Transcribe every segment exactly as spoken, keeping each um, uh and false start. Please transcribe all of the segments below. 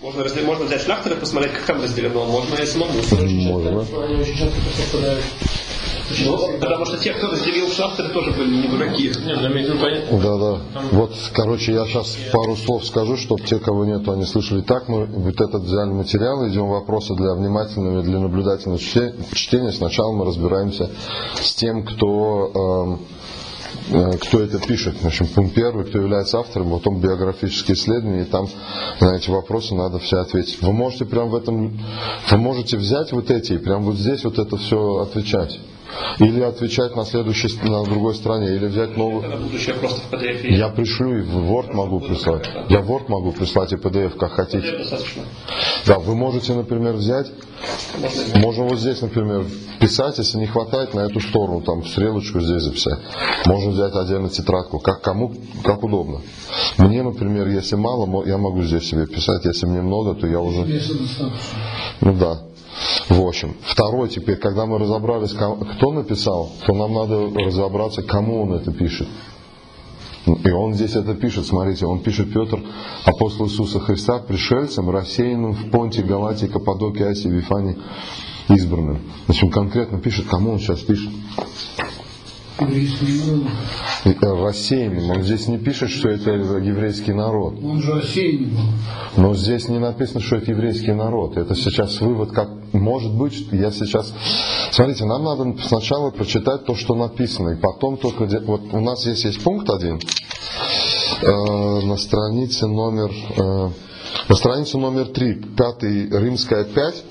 Можно, разделить, можно взять Шляхтера и посмотреть, как там разделено, можно и самому. Можно. Ну, потому что те, кто разделил Шляхтера, тоже были не дураки. Да, да. Вот, короче, я сейчас пару слов скажу, чтобы те, кого нету, они слышали так. Мы вот этот взяли материал, идем вопросы для внимательного и для наблюдательного чтения. Сначала мы разбираемся с тем, кто... Э, кто это пишет, в общем, пункт первый, кто является автором, потом биографические исследования, и там на эти вопросы надо все ответить. Вы можете прям в этом, вы можете взять вот эти, и прям вот здесь вот это все отвечать. Или отвечать на следующей, на другой стороне, или взять новую. Просто в пи ди эф. Я пришлю и в Word могу прислать. Я в Word могу прислать и пи ди эф, как хотите. Да, вы можете, например, взять, можно вот здесь, например, писать, если не хватает, на эту сторону, там, стрелочку здесь записать. Можно взять отдельно тетрадку, как кому, как удобно. Мне, например, если мало, я могу здесь себе писать, если мне много, то я уже... Ну да. В общем, второй теперь, когда мы разобрались, кто написал, то нам надо разобраться, кому он это пишет. И он здесь это пишет, смотрите, он пишет: Петр, апостол Иисуса Христа, пришельцем, рассеянным в Понте, Галатии, Каппадокии, Асии, Вифании, избранным. Значит, он конкретно пишет, кому он сейчас пишет. Рассеянным. Он здесь не пишет, что это еврейский народ. Он же рассеянный. Но здесь не написано, что это еврейский народ. Это сейчас вывод, как может быть, я сейчас... Смотрите, нам надо сначала прочитать то, что написано, и потом только... Вот у нас здесь есть пункт один э, на странице номер... Э, на странице номер три, пятый, Римская пять.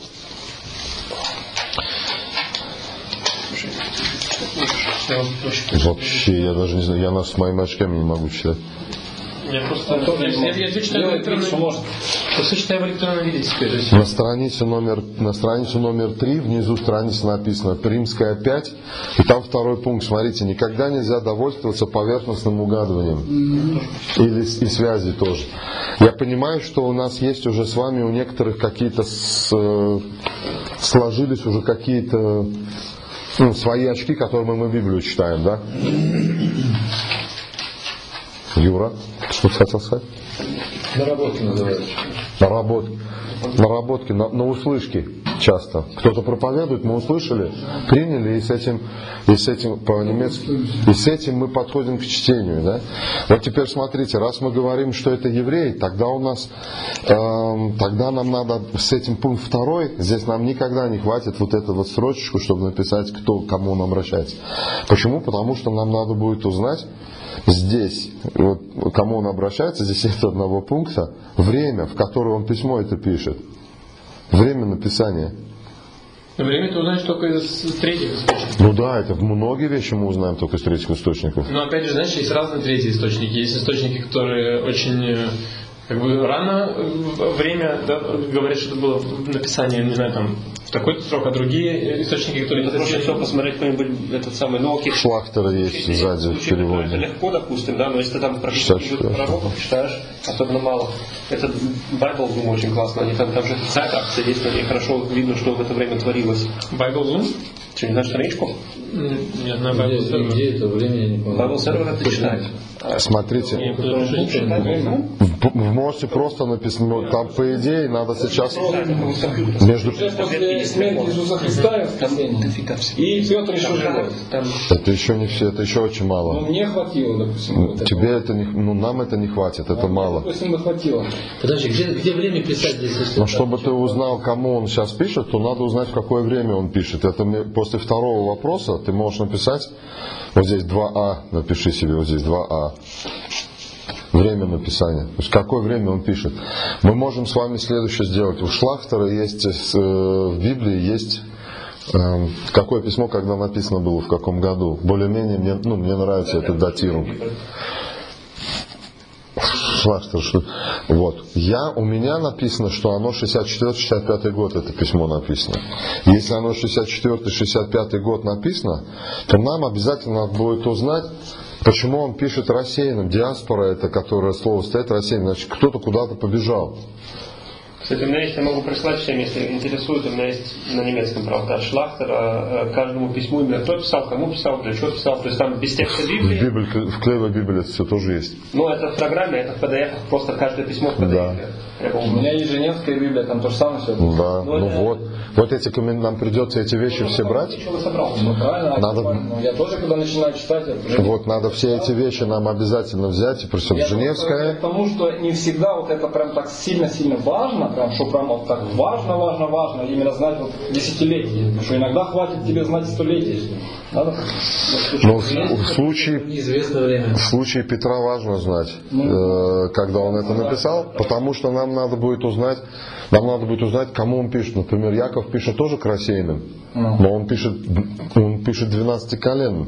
Вообще, я даже не знаю, я нас с моими очками не могу читать. Я просто... Я, я, я читаю в электронном виде теперь. На странице номер, на странице номер три, внизу страницы написано Римская пять, и там второй пункт. Смотрите, никогда нельзя довольствоваться поверхностным угадыванием. Или и связи тоже. Я понимаю, что у нас есть уже с вами у некоторых какие-то с, сложились уже какие-то ну, свои очки, которыми мы Библию читаем, да? Юра, что ты хотел сказать? Наработки называется. Наработки. Наработки, на, на услышке часто. Кто-то проповедует, мы услышали, приняли, и с этим, и с этим по-немецки, и с этим мы подходим к чтению. Да? Вот теперь смотрите, раз мы говорим, что это еврей, тогда у нас, э, тогда нам надо с этим пункт второй, здесь нам никогда не хватит вот эту вот строчечку, чтобы написать, кто, к кому он обращается. Почему? Потому что нам надо будет узнать, здесь, вот, кому он обращается, здесь нет одного пункта, время, в которое он письмо это пишет. Время написания. Время ты узнаешь только из третьих источников. Ну да, это многие вещи мы узнаем только из третьих источников. Но опять же, знаешь, есть разные третьи источники. Есть источники, которые очень... Как бы рано время, да, говорят, что это было написание, не знаю, там, в такой-то срок, а другие источники, которые... Это проще всего посмотреть какой-нибудь этот самый Ноки. Шлахтера есть сзади в переводе. Это легко, допустим, да, но если ты там про каких-нибудь пророков читаешь, особенно мало. Этот Bible Zoom очень классно, они там, там же сайт-акции есть, на ней хорошо видно, что в это время творилось. Bible Zoom? Что, не знаешь страничку? Нет, на Bible Server. Где это время, я не помню. Bible Server это читать. Смотрите, вы можете просто написать, ну, там по идее надо сейчас между... После смерти Иисуса Христа и Петр еще живой. Это еще не все, это еще очень мало. Ну, мне хватило, допустим. Тебе это не, ну нам это не хватит, это мало. Допустим, хватило. Подожди, где, где время писать здесь? Но чтобы ты узнал, кому он сейчас пишет, то надо узнать, в какое время он пишет. Это после второго вопроса ты можешь написать, вот здесь два а, напиши себе вот здесь два а. Время написания. То есть какое время он пишет. Мы можем с вами следующее сделать. У Шлахтера есть в Библии есть э, какое письмо, когда написано было, в каком году. Более-менее мне, ну, мне нравится этот датировка. Шлахтер, что... Вот. Я, у меня написано, что оно шестьдесят четвёртый — шестьдесят пятый год это письмо написано. Если оно шестьдесят четвёртый — шестьдесят пятый год написано, то нам обязательно надо будет узнать, почему он пишет рассеянным. Диаспора, это которое слово стоит рассеянным, значит кто-то куда-то побежал. Кстати, у меня есть, я могу прислать всем, если интересует, у меня есть на немецком, правда, Шлахтер, каждому письму именно кто писал, кому писал, для чего писал, то есть там без текста Библии. В, Библии, в Клеевой Библии это все тоже есть. Ну, это в программе, это в пи ди эф, просто каждое письмо в пи ди эф. Да. У меня есть Женевская Библия, там то же самое все. Да, ну, ну вот. Вот эти, нам придется эти вещи все брать. Ну правильно, надо... ну, я тоже когда начинаю читать, я... Вот надо все эти вещи нам обязательно взять, и причем я Женевская. Потому что не всегда вот это прям так сильно-сильно важно, прям что прям вот так важно, важно, важно, именно знать вот десятилетие. Потому что иногда хватит тебе знать столетие. Надо? Но в, в случае в случае Петра важно знать, э, когда он это написал, потому что нам надо будет узнать, нам надо будет узнать, кому он пишет. Например, Яков пишет тоже к рассеянным, но он пишет, он пишет двенадцати коленам.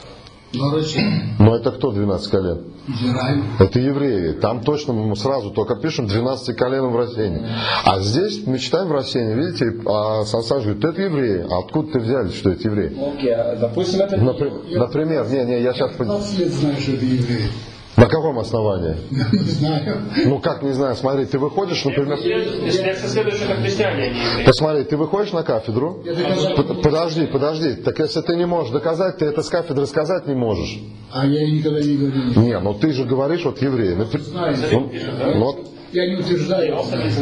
Но это кто двенадцать колен? Это евреи. Там точно мы сразу только пишем двенадцати коленам в рассеянии. А здесь мы читаем в рассеянии, видите, а Сансан говорит, это евреи. А откуда ты взяли, что это евреи? Окей, okay, допустим, это... Напри- Например, не, не, я сейчас... пятнадцать лет знаю, что это евреи. На каком основании? Не знаю. Ну как не знаю, смотри, ты выходишь, например... Если следующие как христиане, они евреи. Посмотри, ты выходишь на кафедру, Под, подожди, подожди, так если ты не можешь доказать, ты это с кафедры сказать не можешь. А я никогда не говорю. Не, ну ты же говоришь, вот евреи. Ну, Знаю. ну, ну, вот. Я не утверждаю.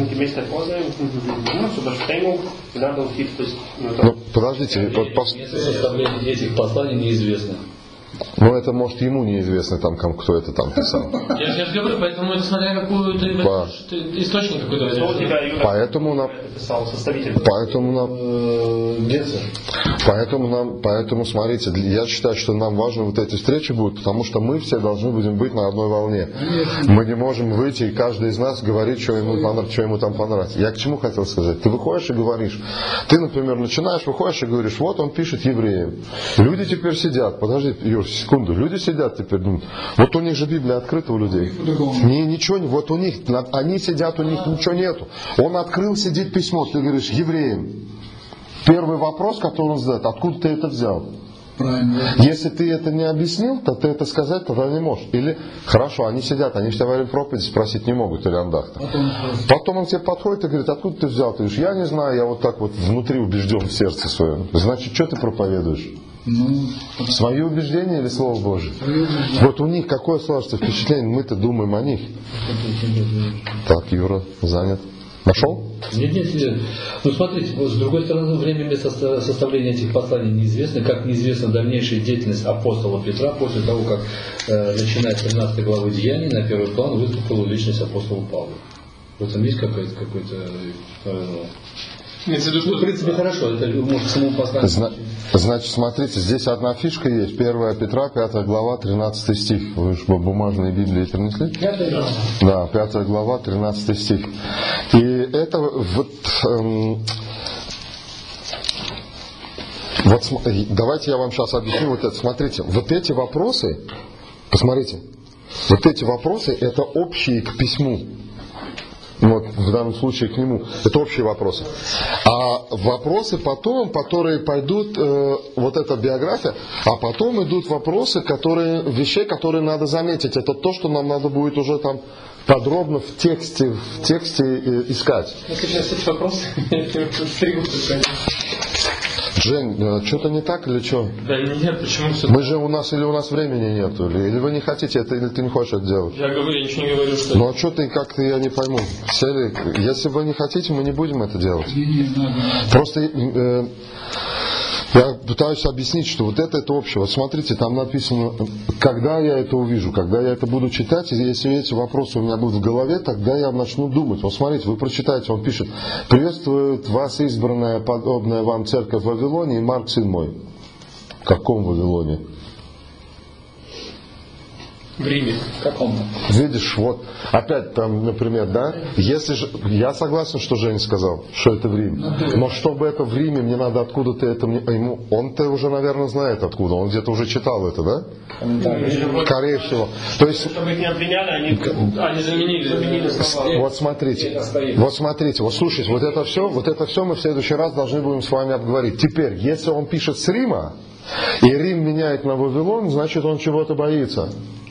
Ну, подождите, вот пос... Место составления этих посланий неизвестно. Ну это может ему неизвестно, там, кто это там писал. Я, я же говорю, поэтому это смотря какую ты, По... ты источник какой-то возьмешь. Поэтому нам, поэтому нам, поэтому нам, поэтому смотрите, я считаю, что нам важно вот эти встречи будут, потому что мы все должны будем быть на одной волне. Мы не можем выйти и каждый из нас говорить, что ему, понрав... что ему там понравится. Я к чему хотел сказать? Ты выходишь и говоришь, ты, например, начинаешь, выходишь и говоришь, вот он пишет евреям. Люди теперь сидят, подожди, Юр, секунду, люди сидят теперь, думают, вот у них же Библия открыта у людей. Не, ничего, вот у них, они сидят, у них ничего нету. Он открыл, сидит письмо, ты говоришь, евреям. Первый вопрос, который он задает, откуда ты это взял? Правильно. Если ты это не объяснил, то ты это сказать тогда не можешь. Или, хорошо, они сидят, они все во время проповеди спросить не могут, или андахта. Потом, Потом он тебе подходит и говорит, откуда ты взял? Ты говоришь, я не знаю, я вот так вот внутри убежден в сердце своем. Значит, что ты проповедуешь? ну, Свои убеждения или Слово Божие? Вот у них какое сложится впечатление, мы-то думаем о них. Так, Юра занят. Нашел? Нет, нет, нет. Ну смотрите, с другой стороны, время составления этих посланий неизвестно, как неизвестна дальнейшая деятельность апостола Петра после того, как, э, начиная с тринадцатой главы Деяний, на первый план выступила личность апостола Павла. В этом есть какой-то какой-то э, ну, в принципе, хорошо, это может самому поставить. Зна- Значит, смотрите, здесь одна фишка есть. первое Петра, пятая глава, тринадцатый стих. Вы же бумажные Библии принесли? Да, пятая глава, тринадцатый стих. И это вот... Эм, вот давайте я вам сейчас объясню вот это. Смотрите, вот эти вопросы, посмотрите, вот эти вопросы, это общие к письму. Вот, в данном случае к нему. Это общие вопросы. А вопросы потом, которые пойдут, э, вот эта биография, а потом идут вопросы, которые, вещей, которые надо заметить. Это то, что нам надо будет уже там подробно в тексте, в тексте э, искать. Жень, что-то не так или что? Да нет, почему все? Мы же у нас, или у нас времени нету, или, или вы не хотите это, или ты не хочешь это делать? Я говорю, я ничего не говорю, что... Ну а что ты, как-то я не пойму. Сели, если вы не хотите, мы не будем это делать. не, не надо. Просто э, я пытаюсь объяснить, что вот это, это общее. Вот смотрите, там написано, когда я это увижу, когда я это буду читать, и если эти вопросы у меня будут в голове, тогда я начну думать. Вот смотрите, вы прочитаете, он пишет, приветствует вас избранная, подобная вам церковь в Вавилоне и Марк, сын мой. В каком Вавилоне? В Риме. В каком-то. Видишь, вот, опять там, например, да, если же, я согласен, что Женя сказал, что это в Риме, но чтобы это в Риме, мне надо откуда-то это, мне, ему, он-то уже, наверное, знает откуда, он где-то уже читал это, да? Скорее всего. То есть, чтобы их не обвиняли, они, они заменили, заменили слова. вот смотрите, вот смотрите, вот слушайте, вот это все, вот это все мы в следующий раз должны будем с вами обговорить. Теперь, если он пишет с Рима, и Рим меняет на Вавилон, значит он чего-то боится.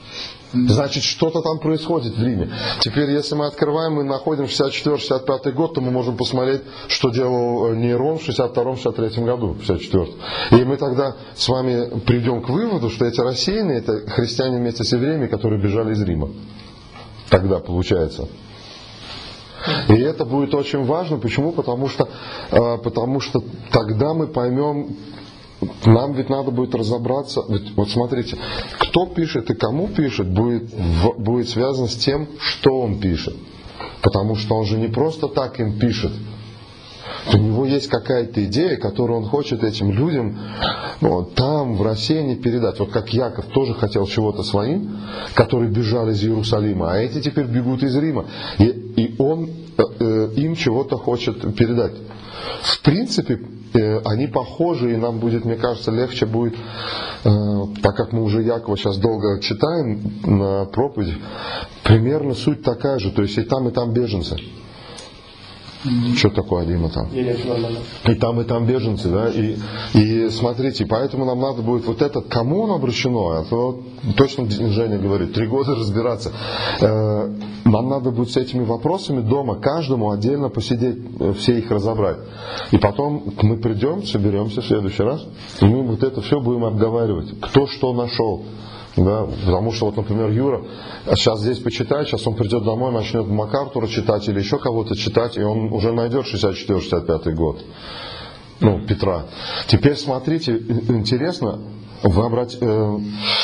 Значит, что-то там происходит в Риме. Теперь, если мы открываем, мы находим шестьдесят четвёртый — шестьдесят пятый год, то мы можем посмотреть, что делал Нейрон в шестьдесят втором — шестьдесят третьем году, шестьдесят четвёртом. И мы тогда с вами придем к выводу, что эти рассеянные — это христиане вместе с евреями, которые бежали из Рима. Тогда получается. И это будет очень важно. Почему? Потому что, потому что тогда мы поймем, нам ведь надо будет разобраться. Вот смотрите, кто пишет и кому пишет, будет, будет связано с тем, что он пишет. Потому что он же не просто так им пишет. У него есть какая-то идея, которую он хочет этим людям, ну, там, в рассеянии передать. Вот как Яков тоже хотел чего-то своим, которые бежали из Иерусалима, а эти теперь бегут из Рима. И, и он э, им чего-то хочет передать. В принципе, э, они похожи, и нам будет, мне кажется, легче будет, э, так как мы уже Якова сейчас долго читаем на проповеди, примерно суть такая же. То есть и там, и там беженцы. Mm-hmm. Что такое, Дима, там? И там, и там беженцы, да, и, и смотрите, поэтому нам надо будет вот это, кому оно обращено, а то точно Женя говорит, три года разбираться. Э, нам надо будет с этими вопросами дома каждому отдельно посидеть, все их разобрать. И потом мы придем, соберемся в следующий раз, и мы вот это все будем обговаривать, кто что нашел. Да, потому что, вот, например, Юра сейчас здесь почитает, сейчас он придет домой, начнет МакАртура читать или еще кого-то читать, и он уже найдет шестьдесят четвёртый — шестьдесят пятый год. Ну, Петра. Теперь смотрите, интересно, вы обратите... Э,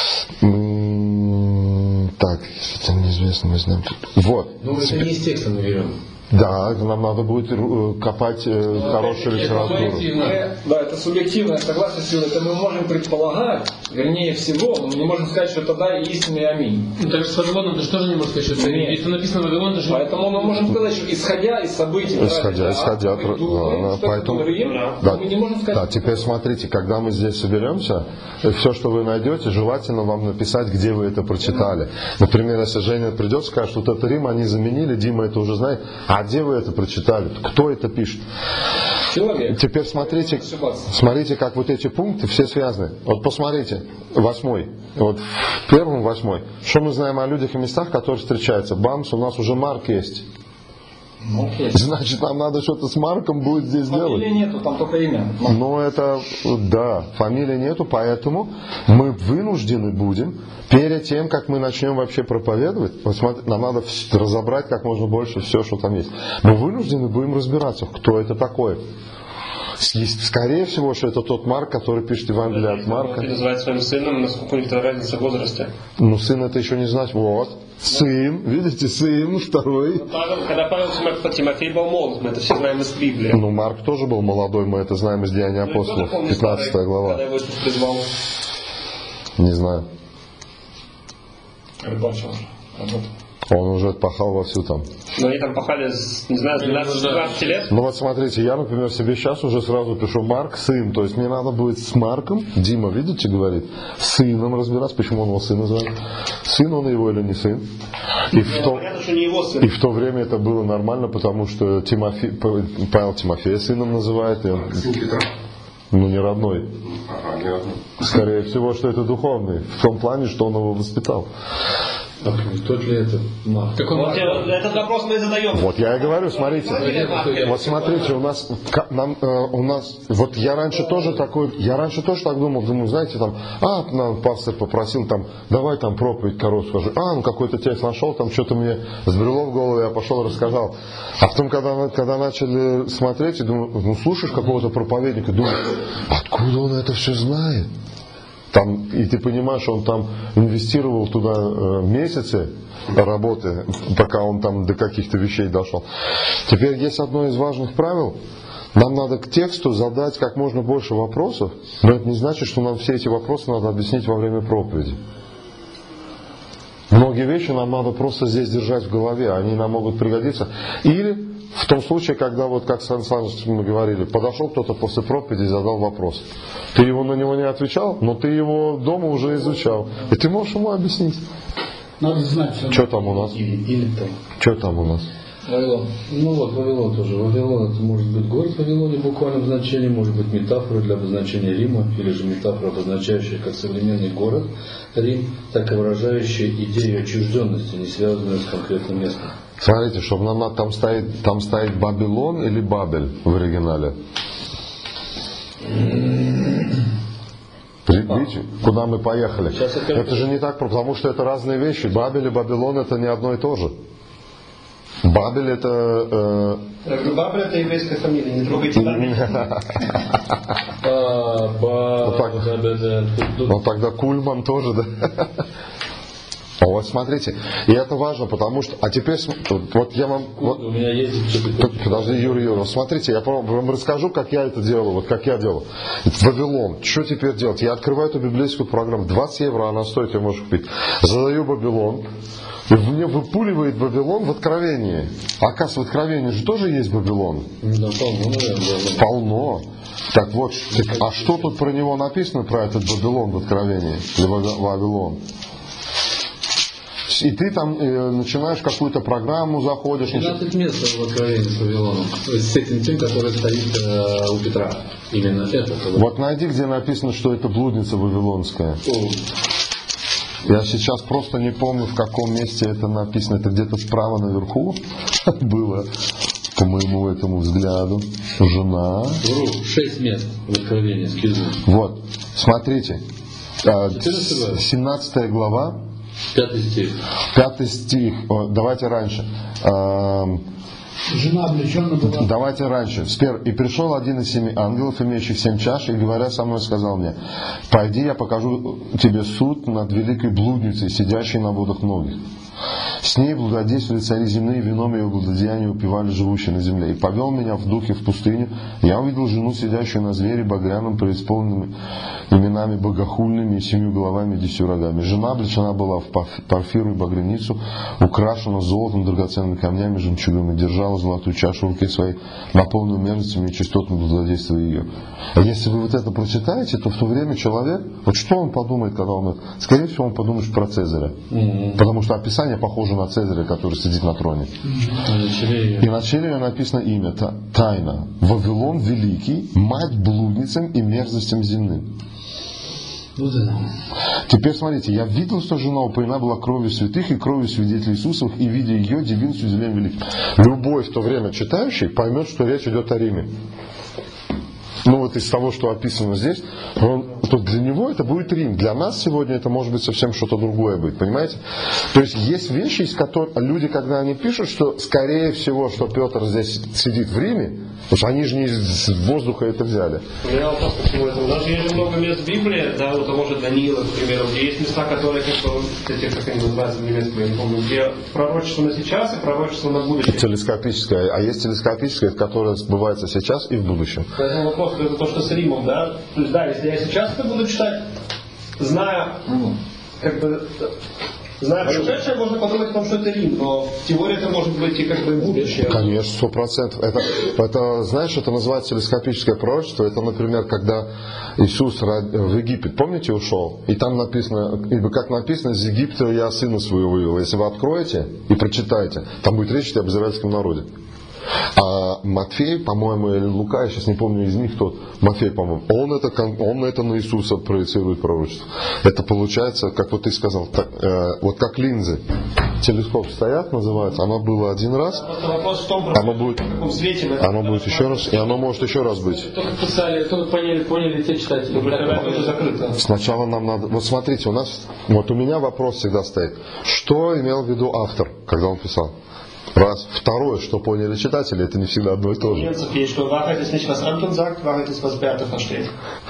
э, так, это неизвестно, мы знаем. Вот. Ну, это не из текста мы берем. Да, нам надо будет копать э, хорошую литературу. Мы, да, это субъективное согласие с Юрой. Это мы можем предполагать, вернее всего, но мы не можем сказать, что это да и истинный аминь. Ну, так с Вавилоном ты тоже не можешь сказать, что это аминь. Если написано Вавилон, даже... Поэтому мы можем сказать, что исходя из событий, исходя, исходя, да, да, поэтому, Рим, да, мы не можем сказать. Да, теперь смотрите, когда мы здесь соберемся, все, что вы найдете, желательно вам написать, где вы это прочитали. Например, если Женя придет, скажет, что вот это Рим они заменили, Дима это уже знает, а где вы это прочитали? Кто это пишет? Человек. Теперь смотрите, смотрите, как вот эти пункты все связаны. Вот посмотрите, восьмой. Вот в первом восьмой. Что мы знаем о людях и местах, которые встречаются? Бамс, у нас уже Марк есть. Okay. Значит, нам надо что-то с Марком будет здесь фамилии делать. Фамилии нету, там только имя. Но это, да, фамилии нету, поэтому мы вынуждены будем, перед тем, как мы начнем вообще проповедовать, вот смотри, нам надо разобрать как можно больше все, что там есть. Мы вынуждены будем разбираться, кто это такой. Скорее всего, что это тот Марк, который пишет Евангелие от Марка. Он называет своим сыном, насколько у них разница в возрасте. Ну, сын это еще не значит. Вот. Сын, видите, сын, второй. Павел, когда Павел Тимофей был молод, мы это все знаем из Библии. Ну, Марк тоже был молодой, мы это знаем из Деяний апостолов, пятнадцатая глава. Когда его Иисус призвал. Не знаю. Рыбачил уже, работал. Он уже пахал вовсю там. Но они там пахали, не знаю, с двенадцати лет. Ну вот смотрите, я, например, себе сейчас уже сразу пишу Марк, сын. То есть мне надо будет с Марком, Дима, видите, говорит, сыном разбираться, почему он его сын называет. Сын он его или не сын. И в, то, понятно, что не его сын. И в то время это было нормально, потому что Тимофей, Павел Тимофея сыном называет. И он, сын Петра? Ну не родной. Ага, не родной. Скорее всего, что это духовный. В том плане, что он его воспитал. Так, тот ли это Марк? Так он, вот, этот вопрос мы и задаем. Вот я и говорю, смотрите. Вот смотрите, у нас, нам, э, у нас, вот я раньше тоже такой, я раньше тоже так думал, думаю, знаете, там, а, нам пастор попросил, там, давай там проповедь короткую скажу. А, ну какой-то текст нашел, там что-то мне сбрело в голову, я пошел рассказал. А потом, когда, когда начали смотреть, я думаю, ну слушаешь какого-то проповедника, думаю, откуда он это все знает? Там, и ты понимаешь, что он там инвестировал туда э, месяцы работы, пока он там до каких-то вещей дошел. Теперь есть одно из важных правил. Нам надо к тексту задать как можно больше вопросов, но это не значит, что нам все эти вопросы надо объяснить во время проповеди. Многие вещи нам надо просто здесь держать в голове, они нам могут пригодиться. Или в том случае, когда, вот как Сан Саныч мы говорили, подошел кто-то после проповеди и задал вопрос. Ты его на него не отвечал, но ты его дома уже изучал. И ты можешь ему объяснить. Надо знать, что, что там у нас. Или, или там. Что там у нас? Вавилон. Ну вот, Вавилон тоже. Вавилон это может быть город Вавилоне в буквальном значении, может быть метафора для обозначения Рима, или же метафора, обозначающая как современный город Рим, так и выражающая идею отчужденности, не связанную с конкретным местом. Смотрите, чтобы нам надо, там стоит, там стоит Бабилон или Бабель в оригинале. Видите, куда мы поехали? Это же не так, потому что это разные вещи. Бабель и Бабилон это не одно и то же. Бабель это... Э... Бабель это еврейская фамилия, не трогайте Бабель. Ну тогда Кульман тоже, да? Вот смотрите, и это важно, потому что, а теперь, вот я вам, вот, у меня есть... подожди, Юрий Юрьевич, смотрите, я вам расскажу, как я это делаю, вот как я делаю. Вавилон, что теперь делать? Я открываю эту библейскую программу, двадцать евро она стоит, ее можешь купить. Задаю Вавилон, и мне выпуливает Вавилон в Откровении. А оказывается, в Откровении же тоже есть Вавилон. Да, полно, наверное. Полно. Так вот, так, а что тут про него написано, про этот Вавилон в Откровении? Или Вавилон? И ты там э, начинаешь какую-то программу, заходишь. двенадцать мест в Откровении с Вавилоном. С этим тем, который стоит э, у Петра. Именно это. Вот найди, где написано, что это блудница вавилонская. Я сейчас просто не помню, в каком месте это написано. Это где-то справа наверху было, по моему этому взгляду. Жена. Шесть мест в Откровении с Кизу. Вот, смотрите. семнадцатая глава. Пятый стих. Пятый стих. Давайте раньше. Жена облечена была. Давайте раньше. И пришел один из семи ангелов, имеющих семь чаш, и говоря со мной, сказал мне: пойди, я покажу тебе суд над великой блудницей, сидящей на водах многих. С ней благодействовали цари земные, вином ее благодеяния упивали живущие на земле. И повел меня в духе в пустыню. Я увидел жену, сидящую на звере багряном, преисполненными именами богохульными и семью головами и десятью рогами. Жена облечена была в парфиру и багряницу, украшена золотом, драгоценными камнями, жемчугами, держала золотую чашу в руке своей, наполненную мерзостями и чистотами благодействия ее. А если вы вот это прочитаете, то в то время человек, вот что он подумает, когда он это? Скорее всего, он подумает про Цезаря. Mm-hmm. Потому что описание похоже на Цезаря, который сидит на троне. Mm-hmm. И на челе ее написано имя, тайна. Вавилон великий, мать блудницам и мерзостям земным. Теперь смотрите, я видел, что жена упоена была кровью святых и кровью свидетелей Иисусовых, и видя ее, дивился с удивлением великим. Любой в то время читающий поймет, что речь идет о Риме. Ну вот из того, что описано здесь, он, то для него это будет Рим. Для нас сегодня это может быть совсем что-то другое будет, понимаете? То есть есть вещи, из которых люди, когда они пишут, что скорее всего, что Петр здесь сидит в Риме, потому что они же не из воздуха это взяли. У меня вопрос ко всему этому. Даже есть много мест в Библии, да, вот того же Даниила, к примеру, где есть места, которые, как бы, эти, как они называются немецкие, я не помню, где пророчество на сейчас и пророчество на будущее. Телескопическое. А есть телескопическое, которое сбывается сейчас и в будущем. Поэтому вопрос, это то, что с Римом, да? То есть, да, если я сейчас это буду читать, зная, как бы, зная прошедшее, можно подумать о том, что это Рим, но в теории это может быть и как бы будущее. Конечно, сто процентов. Это, это, знаешь, это называется телескопическое пророчество. Это, например, когда Иисус в Египет, помните, ушел? И там написано, ибо как написано, из Египта я сына своего вывел. Если вы откроете и прочитаете, там будет речь об израильском народе. А Матфей, по-моему, или Лука, я сейчас не помню из них тот, Матфей, по-моему, он это, он это на Иисуса проецирует пророчество. Это получается, как вот ты сказал, так, э, вот как линзы. Телескоп стоят, называется, оно было один раз, вопрос в том, оно будет, в каком свете оно будет еще раз, и оно может еще раз быть. Только писали, только поняли, поняли те читатели. Это закрыто. Сначала нам надо, вот смотрите, у нас, вот у меня вопрос всегда стоит, что имел в виду автор, когда он писал? Раз. Второе, что поняли читатели, это не всегда одно и то же. Есть, что Wahrheit ist nicht, was Anton sagt, Wahrheit ist, was Beate versteht.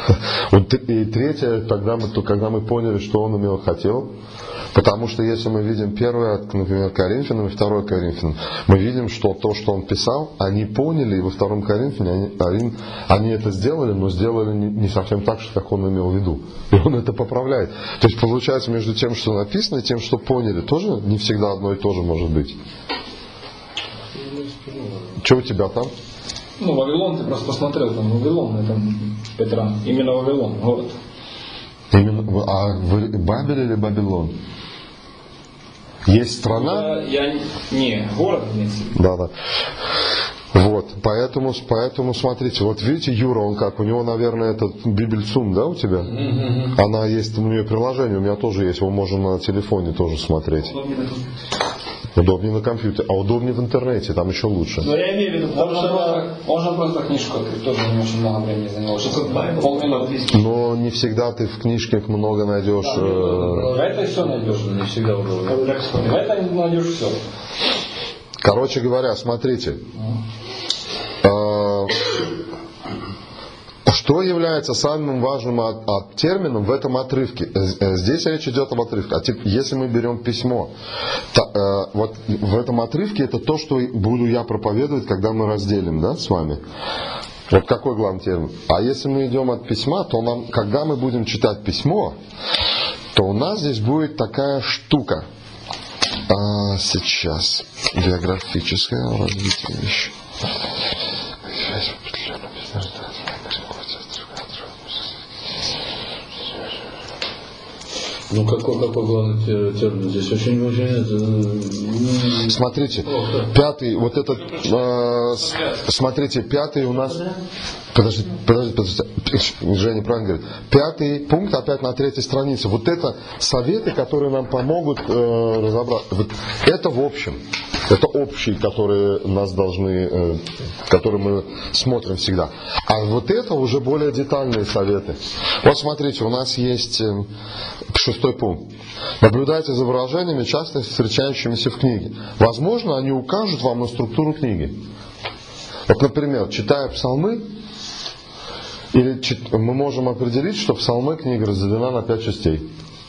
И третье, когда мы, когда мы поняли, что он имел хотел, потому что если мы видим первое, например, Коринфянам и второе Коринфянам, мы видим, что то, что он писал, они поняли, и во втором Коринфяне они, они это сделали, но сделали не, не совсем так, как он имел в виду. И он это поправляет. То есть получается, между тем, что написано, и тем, что поняли, тоже не всегда одно и то же может быть. Что у тебя там? Ну, Вавилон, ты просто посмотрел, там Вавилон, это Петра. Именно Вавилон, город. Именно, а Бабель или Бабилон? Есть страна... Я, я не, город имеется в виду. Да, да. Вот, поэтому, поэтому смотрите, вот видите, Юра, он как, у него, наверное, этот Бибельцум, да, у тебя? Mm-hmm. Она есть, у нее приложение, у меня тоже есть, его можно на телефоне тоже смотреть. Удобнее на компьютере, а удобнее в интернете, там еще лучше. Но я имею в виду, потому Можно, что... просто, можно просто книжку открыть, тоже не очень много времени заняло. Полминуты. Но не всегда ты в книжках много найдешь. Да, э... В этой все найдешь. Не всегда удобно. В этой найдешь все. Короче говоря, смотрите. Э... Что является самым важным от, от термином в этом отрывке? Здесь речь идет об отрывке. А типа, если мы берем письмо, то, э, вот в этом отрывке это то, что буду я проповедовать, когда мы разделим, да, с вами. Вот какой главный термин? А если мы идем от письма, то нам, когда мы будем читать письмо, то у нас здесь будет такая штука. А, сейчас биографическое развитие вещи. Ну какой, какой главный термин здесь? Очень, очень... Смотрите, пятый, вот этот, э, смотрите, пятый у нас, подожди, подожди, подожди, Женя правильно говорит, пятый пункт опять на третьей странице. Вот это советы, которые нам помогут э, разобраться. Вот это в общем, это общие, которые нас должны, э, которые мы смотрим всегда. А вот это уже более детальные советы. Вот смотрите, у нас есть э, шестой пункт. Наблюдайте за выражениями, часто встречающимися в книге. Возможно, они укажут вам на структуру книги. Вот, например, читая псалмы, или мы можем определить, что псалмы книга разделена на пять частей.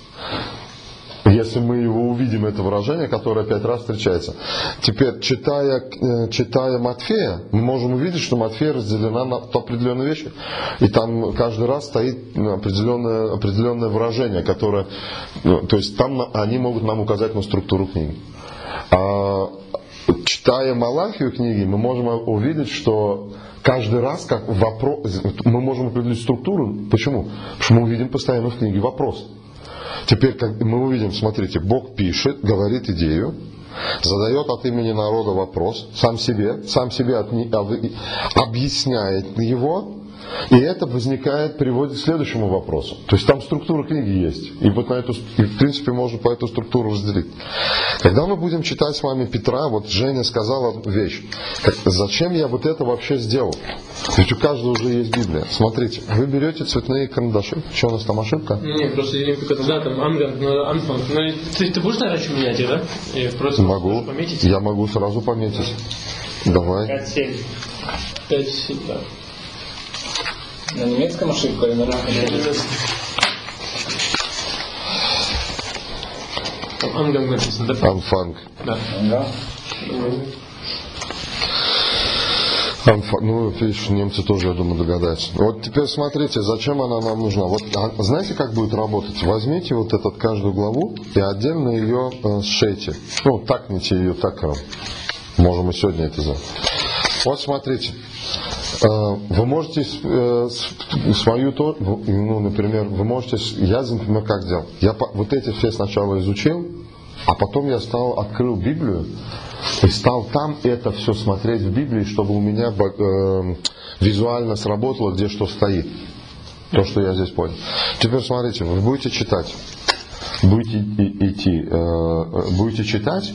Если мы его увидим, это выражение, которое пять раз встречается. Теперь, читая, читая Матфея, мы можем увидеть, что Матфея разделена на определенные вещи. И там каждый раз стоит определенное, определенное выражение, которое... То есть там они могут нам указать на структуру книги. А, читая Малахию книги, мы можем увидеть, что каждый раз как вопрос... Мы можем определить структуру. Почему? Потому что мы увидим постоянно в книге вопрос. Теперь, как мы увидим, смотрите, Бог пишет, говорит идею, задает от имени народа вопрос, сам себе, сам себе от, объясняет его, и это возникает, приводит к следующему вопросу. То есть там структура книги есть. И вот на эту, и в принципе можно по эту структуру разделить. Когда мы будем читать с вами Петра, вот Женя сказала вещь. Как, зачем я вот это вообще сделал? Ведь у каждого уже есть Библия. Смотрите, вы берете цветные карандаши. Что у нас там ошибка? Не, просто я не показал. Да, там Анган, Анфанг. Ну, ты, ты будешь, наверное, еще менять их, да? И просто могу. Пометить? Я могу сразу пометить. Давай. пять семь. пять семь, да. На немецком ошибка или на русском? Там Анган написано, да? Анфанг. Да. Да. Анфанг. Ну, видишь, немцы тоже, я думаю, догадаются. Вот теперь смотрите, зачем она нам нужна. Вот знаете, как будет работать? Возьмите вот этот каждую главу и отдельно ее э, сшейте. Ну, такните ее такером. Можем и сегодня это сделать. Вот смотрите. Вы можете свою, ну, например, вы можете, я, например, как сделал? Я вот эти все сначала изучил, а потом я стал, открыл Библию и стал там это все смотреть в Библии, чтобы у меня э, визуально сработало, где что стоит. То, что я здесь понял. Теперь смотрите, вы будете читать, будете идти, э, будете читать.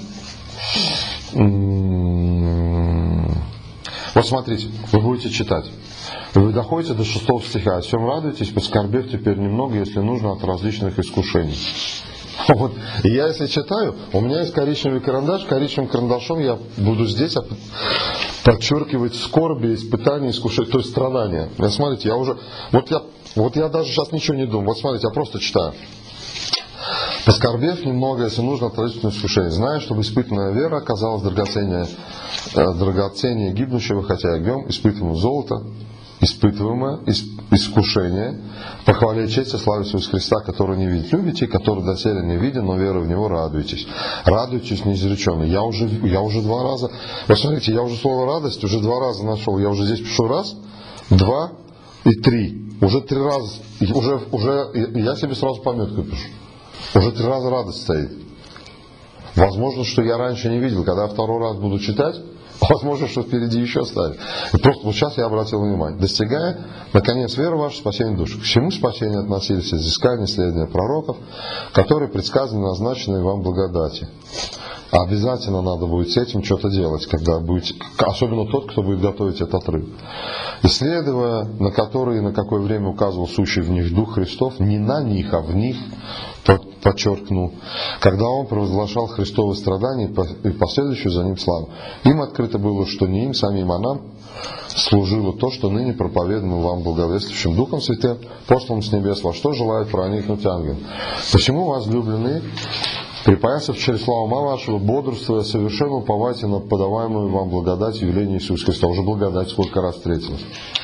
Вот смотрите, вы будете читать. Вы доходите до шестого стиха. О всем радуйтесь, поскорбев теперь немного, если нужно, от различных искушений. Вот. И я, если читаю, у меня есть коричневый карандаш. Коричневым карандашом я буду здесь подчеркивать скорби, испытания, искушения, то есть страдания. И смотрите, я уже... Вот я, вот я даже сейчас ничего не думаю. Вот смотрите, я просто читаю. Поскорбев немного, если нужно, от различных искушений, зная, чтобы испытанная вера оказалась драгоценнее, драгоценнее гибнущего, хотя и огнем, испытываемое золото, испытываемое искушение, похваля честь и славе Иисуса Христа, который не видит, любите, который доселе не виден, но верой в Него радуйтесь. Радуйтесь неизреченно. Я уже, я уже два раза, вот смотрите, я уже слово радость уже два раза нашел. Я уже здесь пишу раз, два и три. Уже три раза, уже, уже я себе сразу пометку пишу. Уже три раза радость стоит. Возможно, что я раньше не видел, когда я второй раз буду читать, возможно, что впереди еще стоит. И просто вот сейчас я обратил внимание. Достигая, наконец, веры вашей, спасения душ. К чему спасение относились изыскания, исследования пророков, которые предсказаны назначенные вам благодати. Обязательно надо будет с этим что-то делать, когда будете, особенно тот, кто будет готовить этот отрыв. Исследуя, на которые и на какое время указывал сущий в них Дух Христов, не на них, а в них, подчеркну, когда Он провозглашал Христовы страдания и последующую за Ним славу. Им открыто было, что не им самим, а нам служило то, что ныне проповедано вам благовествующим Духом Святым, посланным с небес, во что желает проникнуть ангел. Посему, возлюбленные, припоясав через славу ума вашего, бодрствуя, совершенно уповайте на подаваемую вам благодать явления Иисуса Христа. Уже благодать сколько раз встретилась.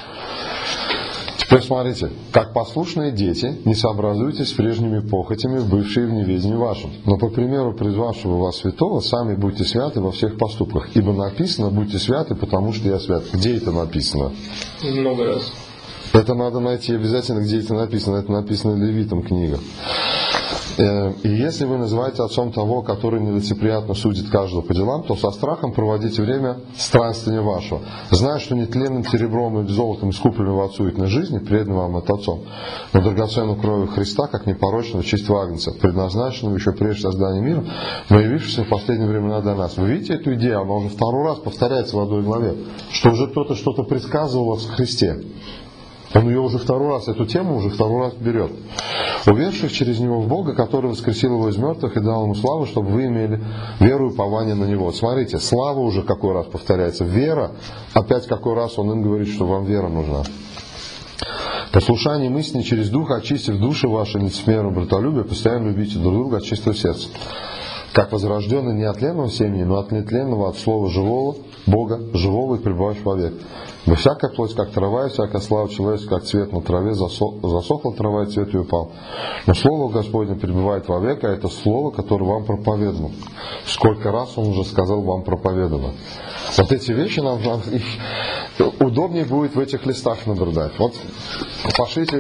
Теперь смотрите, как послушные дети, не сообразуйтесь с прежними похотями, бывшие в неведении вашем. Но по примеру призвавшего вас святого, сами будьте святы во всех поступках. Ибо написано, будьте святы, потому что я свят. Где это написано? Много раз. Это надо найти обязательно, где это написано. Это написано Левитам книга. И если вы называете отцом того, который нелицеприятно судит каждого по делам, то со страхом проводите время странствования вашего, зная, что нетленным серебром или золотом искупленного от суетной жизни предан вам от отцом, но драгоценную кровью Христа, как непорочного чистого агнца, предназначенного еще прежде создания мира, но явившегося в последние времена для нас. Вы видите эту идею? Она уже второй раз повторяется в одной главе, что уже кто-то что-то предсказывал в Христе. Он ее уже второй раз, эту тему уже второй раз берет. Уверовавших через Него в Бога, который воскресил Его из мертвых и дал Ему славу, чтобы вы имели веру и упование на Него. Вот смотрите, слава уже какой раз повторяется. Вера, опять какой раз Он им говорит, что вам вера нужна. Послушание мысли через Дух, очистив души ваши лицемерным братолюбием, постоянно любите друг друга от чистого сердца. Как возрожденный не от тленного семени, но от нетленного, от слова живого, Бога, живого и пребывающего вовек. Во всякая плоть, как трава, и всякая слава человеческая, как цвет на траве, засохла трава, и цвет ее упал. Но Слово Господне пребывает вовек, а это Слово, которое вам проповедано. Сколько раз Он уже сказал, вам проповедано. Вот эти вещи нам, нам их удобнее будет в этих листах наблюдать. Вот пошлите,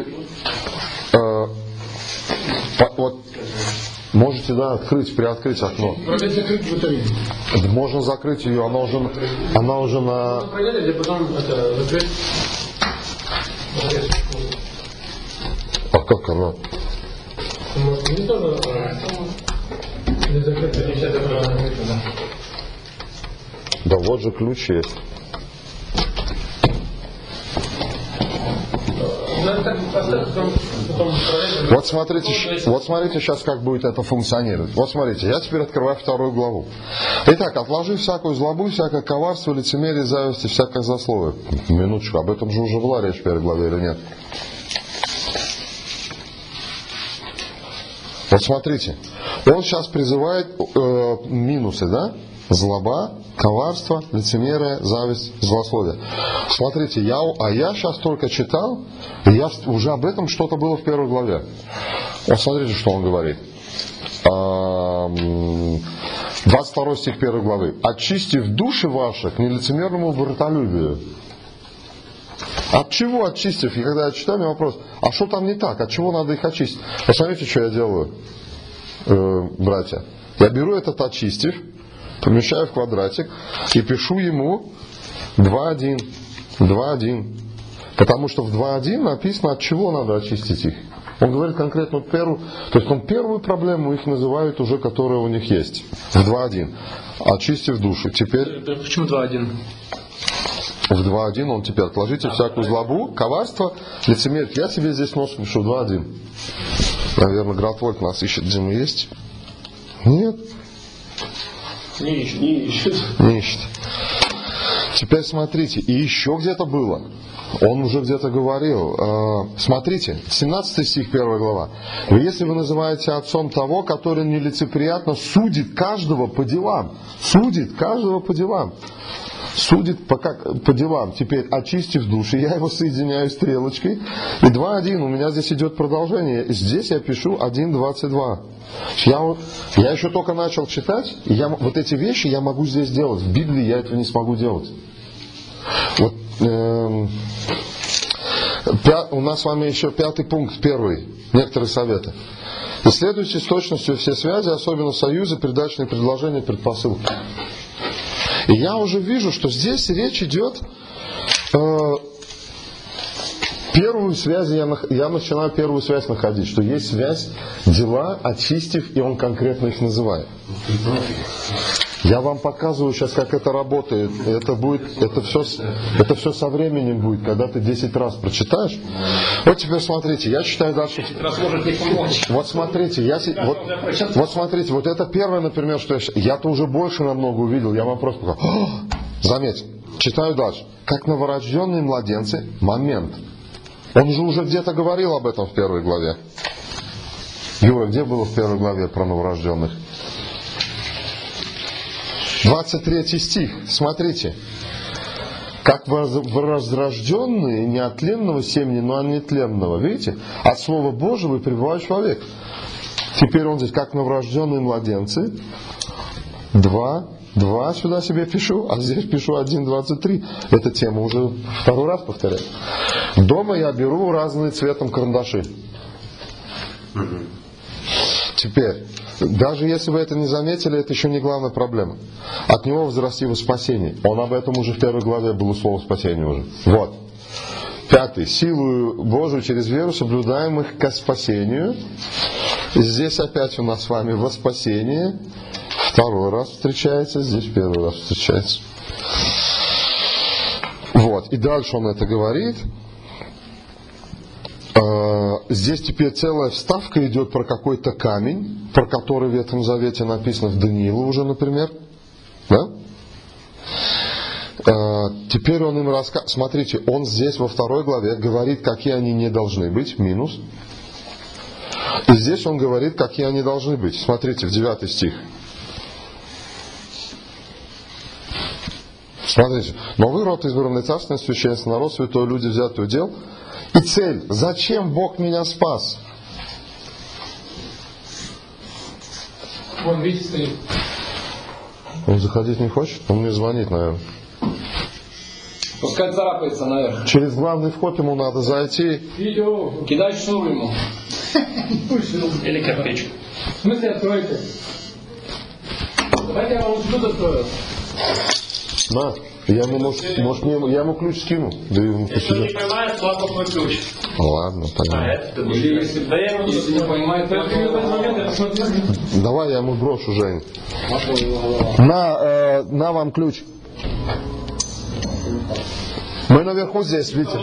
э, по, вот, можете, да, открыть, приоткрыть окно. Опять закрыть батарею. Можно закрыть ее, она уже, она уже на... А как она? Да вот же ключ есть. Вот смотрите, вот смотрите сейчас, как будет это функционировать. Вот смотрите, я теперь открываю вторую главу. Итак, отложи всякую злобу, всякое коварство, лицемерие, зависть и всякое злословие. Минуточку, об этом же уже была речь в первой главе или нет? Вот смотрите, он сейчас призывает э, минусы, да? Злоба, коварство, лицемерие, зависть, злословие. Смотрите, я, а я сейчас только читал, и я уже об этом что-то было в первой главе. Вот смотрите, что он говорит. двадцать второй стих первой главы. «Очистив души ваши к нелицемерному братолюбию». От чего очистив? И когда я читаю, у меня вопрос, а что там не так? От чего надо их очистить? Посмотрите, что я делаю, э, братья. Я беру этот очистив, помещаю в квадратик и пишу ему два один. два один. Потому что в два один написано, от чего надо очистить их. Он говорит конкретно первую, то есть он первую проблему их называет уже, которая у них есть. В два один. Очистив душу. Теперь... Почему два один? В два один он теперь отложите всякую злобу, коварство, лицемерие. Я себе здесь нос пишу два один. Наверное, Гратвольт нас ищет, где мы есть. Нет. Не ищет, не ищет. Не ищет. Теперь смотрите, и еще где-то было. Он уже где-то говорил. Смотрите, семнадцатый стих, первая глава. Если вы называете отцом того, который нелицеприятно судит каждого по делам. Судит каждого по делам. Судит по, как, по делам. Теперь, очистив души, я его соединяю стрелочкой. И два один, у меня здесь идет продолжение. Здесь я пишу один двадцать два. Я, я еще только начал читать, и я, вот эти вещи я могу здесь делать. В Библии я этого не смогу делать. Вот, э, пя, у нас с вами еще пятый пункт, первый. Некоторые советы. Исследуйте с точностью все связи, особенно союзы, передачные предложения, предпосылки. И я уже вижу, что здесь речь идет... Э, первую связь, я, я начинаю первую связь находить, что есть связь, дела, очистив, и он конкретно их называет. Я вам показываю сейчас, как это работает. Это будет, это все, это все со временем будет, когда ты десять раз прочитаешь. Вот теперь смотрите, я читаю дальше. Раз может не помочь. Вот смотрите, я, вот, вот смотрите, вот это первое, например, что я, я-то уже больше намного увидел. Я вам просто показал. Заметь, читаю дальше. Как новорожденные младенцы, момент. Он же уже где-то говорил об этом в первой главе. Юра, где было в первой главе про новорожденных? двадцать третий стих. Смотрите. Как возрожденные не от тленного семени, но от нетленного. Видите? От Слова Божьего пребывает человек. Теперь он здесь, как новорожденные младенцы. Два. Два сюда себе пишу, а здесь пишу один двадцать три. Эта тема уже второй раз повторяю. Дома я беру разные цветом карандаши. Теперь, даже если вы это не заметили, это еще не главная проблема. От него возрасти во спасение. Он об этом уже в первой главе было слово спасения уже. Вот. Пятый. Силу Божию через веру, соблюдаемых ко спасению. Здесь опять у нас с вами во спасение. Второй раз встречается, здесь первый раз встречается. Вот. И дальше он это говорит. Здесь теперь целая вставка идет про какой-то камень, про который в Ветхом Завете написано в Даниила уже, например. Да? Теперь он им рассказывает. Смотрите, он здесь во второй главе говорит, какие они не должны быть, минус. И здесь он говорит, какие они должны быть. Смотрите, в девятый стих. Смотрите. Но вы, род избранный, царственное священство, народ святой, люди, взятый удел. И цель. Зачем Бог меня спас? Вон, видите, стоит. Он заходить не хочет? Он мне звонит, наверное. Пускай царапается наверх. Через главный вход ему надо зайти. Видео. Кидай шнур ему. Или кирпич. В смысле откройте? Давайте я вам тут открою. На. Я ему, может, может, не, я ему ключ скину. Да ему Если он не понимает, то он твой ключ. Ладно, А понятно. это ты будешь играть. Да я ему Если не понимает, то это... Давай я ему брошу, Жень. На, э, на вам ключ. Мы наверху здесь, видите?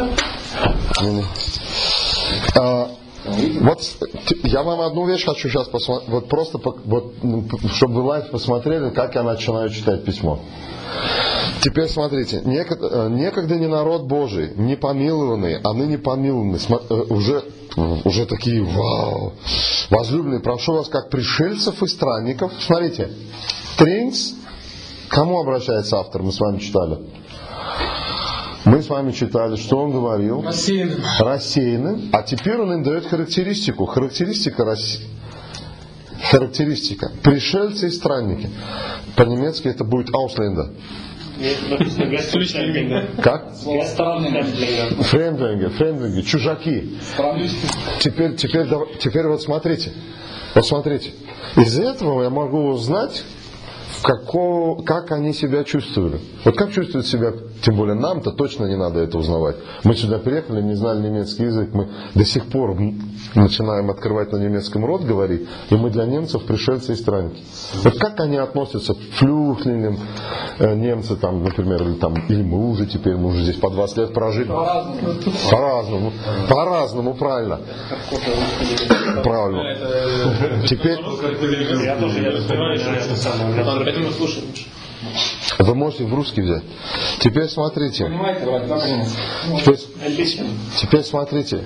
А, вот я вам одну вещь хочу сейчас посмотреть. Вот просто, вот, чтобы вы лайв посмотрели, как я начинаю читать письмо. Теперь смотрите, некогда, некогда не народ Божий, не помилованный, а ныне помилованный, уже, уже такие, вау, возлюбленные, прошу вас, как пришельцев и странников. Смотрите, Тринц, кому обращается автор, мы с вами читали. Мы с вами читали, что он говорил. Рассеянным. Рассеянным. А теперь он им дает характеристику. Характеристика рассе... Характеристика. Пришельцы и странники. По-немецки это будет Ausländer. Как? Френдлинги, френдлинги, чужаки. Теперь, теперь, теперь вот смотрите. Вот смотрите. Из этого я могу узнать, Какого, как они себя чувствовали. Вот как чувствуют себя, тем более нам-то точно не надо это узнавать. Мы сюда приехали, не знали немецкий язык, мы до сих пор начинаем открывать на немецком рот говорить, и мы для немцев пришельцы и странники. Вот как они относятся к флюхтлинам, э, немцы там, например, или, там, или мы уже теперь, мы уже здесь по двадцать лет прожили. По-разному. По-разному. По-разному, правильно. Правильно. Теперь... Я тоже я понимаю, Поэтому слушаем. Вы можете в русский взять. Теперь смотрите. Понимаете, брат, как они? Теперь, теперь смотрите.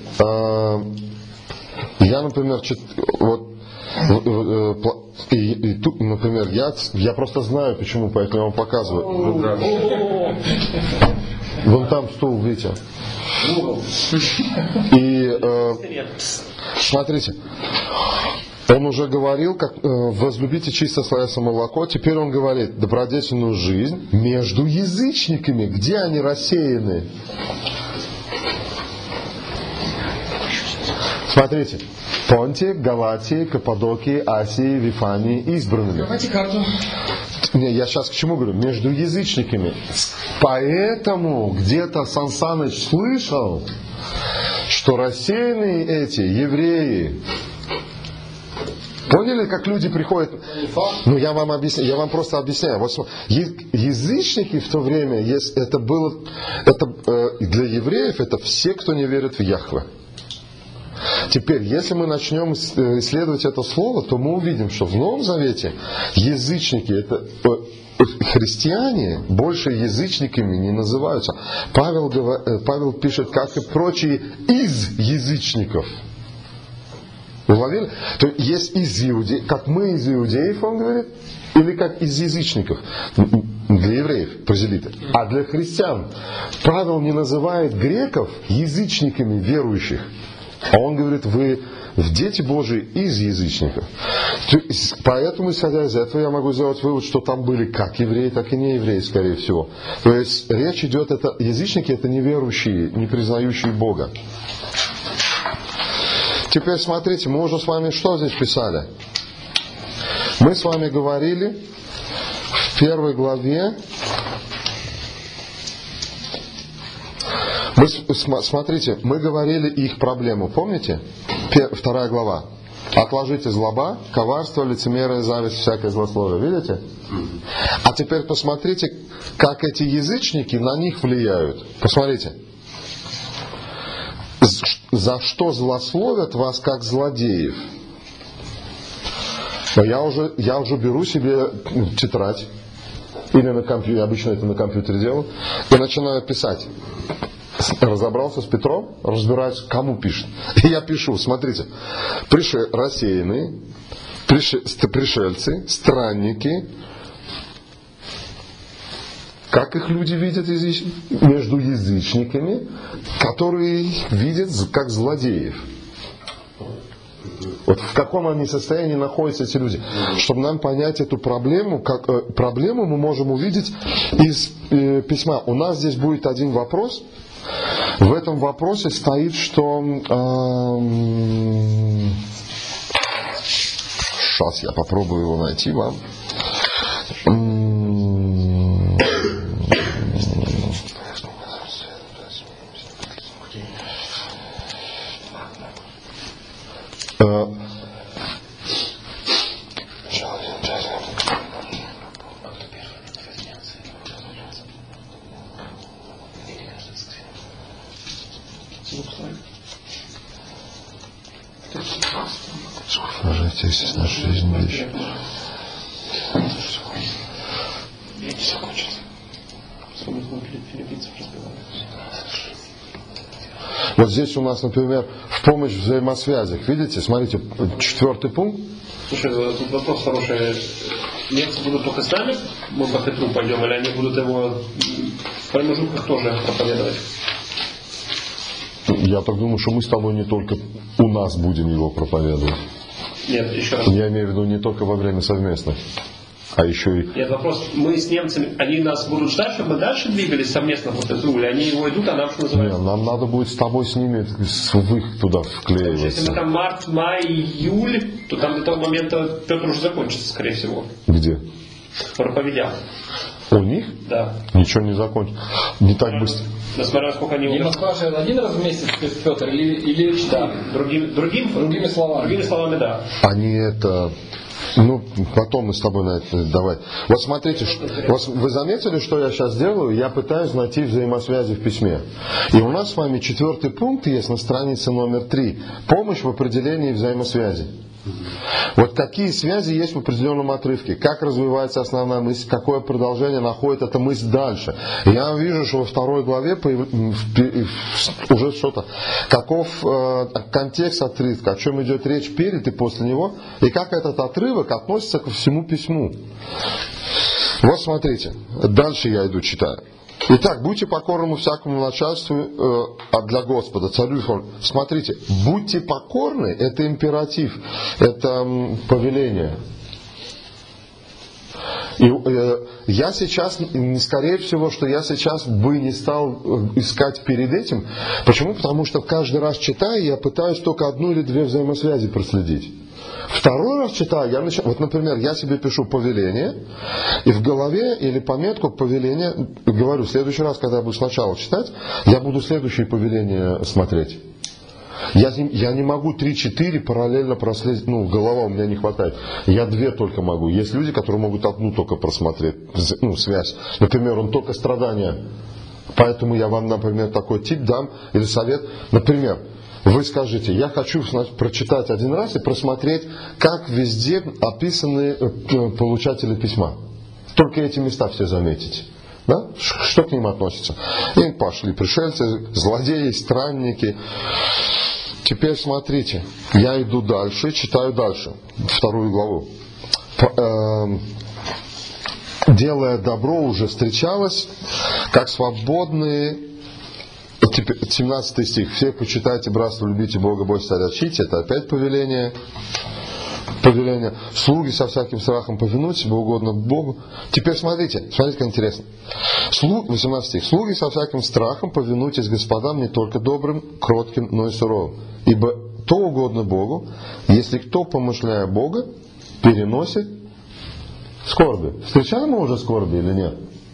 Я, например, чит, вот, и, и тут, например, я, я просто знаю, почему, поэтому я вам показываю. Вон там стул, видите. И э, смотрите. Он уже говорил, как э, возлюбите чисто слояся молоко. Теперь он говорит, добродетельную жизнь между язычниками. Где они рассеяны? Смотрите. Понте, Галатии, Каппадокии, Асии, Вифании избранными. Давайте карту. Не, я сейчас к чему говорю? Между язычниками. Поэтому где-то Сан Саныч слышал, что рассеянные эти евреи, поняли, как люди приходят? Ну, я вам объясняю, я вам просто объясняю. Вот язычники в то время, это было, это для евреев, это все, кто не верит в Яхве. Теперь, если мы начнем исследовать это слово, то мы увидим, что в Новом Завете язычники, это христиане, больше язычниками не называются. Павел, Павел пишет, как и прочие из язычников. Вы ловили? То есть из иудеев, как мы из иудеев, он говорит, или как из язычников, для евреев, прозелиты. А для христиан Павел не называет греков язычниками верующих. А он говорит, вы дети Божии из язычников. Поэтому, исходя из этого, я могу сделать вывод, что там были как евреи, так и не евреи, скорее всего. То есть речь идет, это язычники, это неверующие, не признающие Бога. Теперь смотрите, мы уже с вами что здесь писали? Мы с вами говорили в первой главе. Мы, смотрите, мы говорили их проблему, помните? Вторая глава. Отложите злоба, коварство, лицемерие, зависть, всякое злословие. Видите? А теперь посмотрите, как эти язычники на них влияют. Посмотрите. За что злословят вас, как злодеев? Я уже, я уже беру себе тетрадь. Или на компьютере, обычно это на компьютере делаю. И начинаю писать. Разобрался с Петром, разбираюсь, кому пишет. И я пишу, смотрите, прише, рассеянные, прише, пришельцы, странники. Как их люди видят между язычниками, которые видят как злодеев. Вот в каком они состоянии находятся эти люди. Чтобы нам понять эту проблему, как, э, проблему мы можем увидеть из э, письма. У нас здесь будет один вопрос. В этом вопросе стоит, что... Э, сейчас я попробую его найти вам. Здесь наша жизнь вещь. Вот здесь у нас, например, в помощь в взаимосвязях. Видите, смотрите, четвертый пункт. Слушай, тут вопрос хороший. Немцы будут только с нами, мы по Петру пойдем, или они будут его в промежутках тоже проповедовать? Я так думаю, что мы с тобой не только у нас будем его проповедовать. Нет, еще раз. Я имею в виду не только во время совместных, а еще и... Нет, вопрос, мы с немцами, они нас будут ждать, чтобы мы дальше двигались совместно по Петру, или они его идут, а нам что называется? Нет, нам надо будет с тобой с ними в их туда вклеиваться. Если мы там март, май, июль, то там до того момента Петр уже закончится, скорее всего. Где? Проповедя. У них? Да. Ничего не закончится. Не так быстро. Несмотря на сколько они... Дима спрашивает, один раз в месяц Петр или, или четыре? Другим, другим, другими словами. Другими словами, да. Они это... Ну, потом мы с тобой на это давай. Вот смотрите, вот вы заметили, что я сейчас делаю? Я пытаюсь найти взаимосвязи в письме. И у нас с вами четвертый пункт есть на странице номер три. Помощь в определении взаимосвязи. Вот какие связи есть в определенном отрывке, как развивается основная мысль, какое продолжение находит эта мысль дальше. Я вижу, что во второй главе уже что-то, каков э, контекст отрывка, о чем идет речь перед и после него, и как этот отрывок относится ко всему письму. Вот смотрите, дальше я иду читаю. Итак, будьте покорны всякому начальству э, для Господа, царю. Смотрите, будьте покорны, это императив, это м, повеление. И э, я сейчас, скорее всего, что я сейчас бы не стал искать перед этим. Почему? Потому что каждый раз читая, я пытаюсь только одну или две взаимосвязи проследить. Второй раз читаю, я начинаю, вот, например, я себе пишу повеление, и в голове или пометку повеления, говорю, в следующий раз, когда я буду сначала читать, я буду следующие повеления смотреть. Я, я не могу три-четыре параллельно проследить, ну, голова у меня не хватает. Я две только могу. Есть люди, которые могут одну только просмотреть, ну, связь. Например, он только страдания. Поэтому я вам, например, такой тип дам или совет. Например, вы скажите, я хочу прочитать один раз и просмотреть, как везде описаны получатели письма. Только эти места все заметите. Да? Что к ним относится? И пошли пришельцы, злодеи, странники. Теперь смотрите, я иду дальше, читаю дальше, вторую главу. Делая добро уже встречалось, как свободные. семнадцатый стих. Все почитайте, братство, любите Бога, бойтесь, царя чтите. Это опять повеление. Повеление. Слуги со всяким страхом повинуйтесь, угодно Богу. Теперь смотрите, смотрите, как интересно. Слуг, восемнадцатый стих. Слуги со всяким страхом повинуйтесь господам не только добрым, кротким, но и суровым. Ибо то угодно Богу, если кто, помышляя Бога, переносит скорби. Встречали мы уже скорби или нет?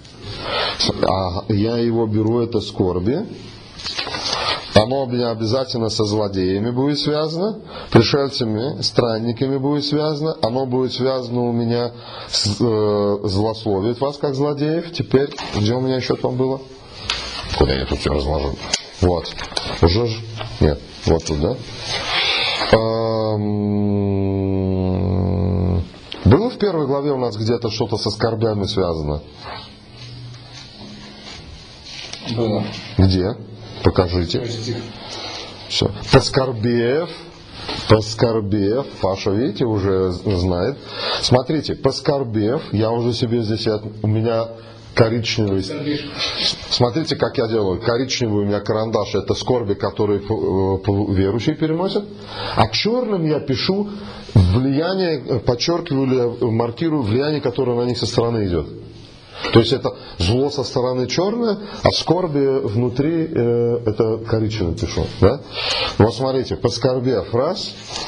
А я его беру, это скорби. Оно у меня обязательно со злодеями будет связано, пришельцами, странниками будет связано. Оно будет связано у меня с э, злословием вас как злодеев. Теперь, где у меня еще там было? Куда я тут все разложил? Вот. Уже ж... Нет, вот тут, да? Эм... Было в первой главе у нас где-то что-то со скорбями связано? Было. Где? Покажите. Все. Поскорбев, поскорбев, Паша, видите, уже знает. Смотрите, поскорбев, я уже себе здесь, у меня коричневый. Смотрите, как я делаю. Коричневый у меня карандаш, это скорби, которые верующие переносят. А черным я пишу влияние, подчеркиваю или маркирую влияние, которое на них со стороны идет. То есть это зло со стороны черное, а скорби внутри э, это коричневый пишу. Да? Вот смотрите, поскорбев раз.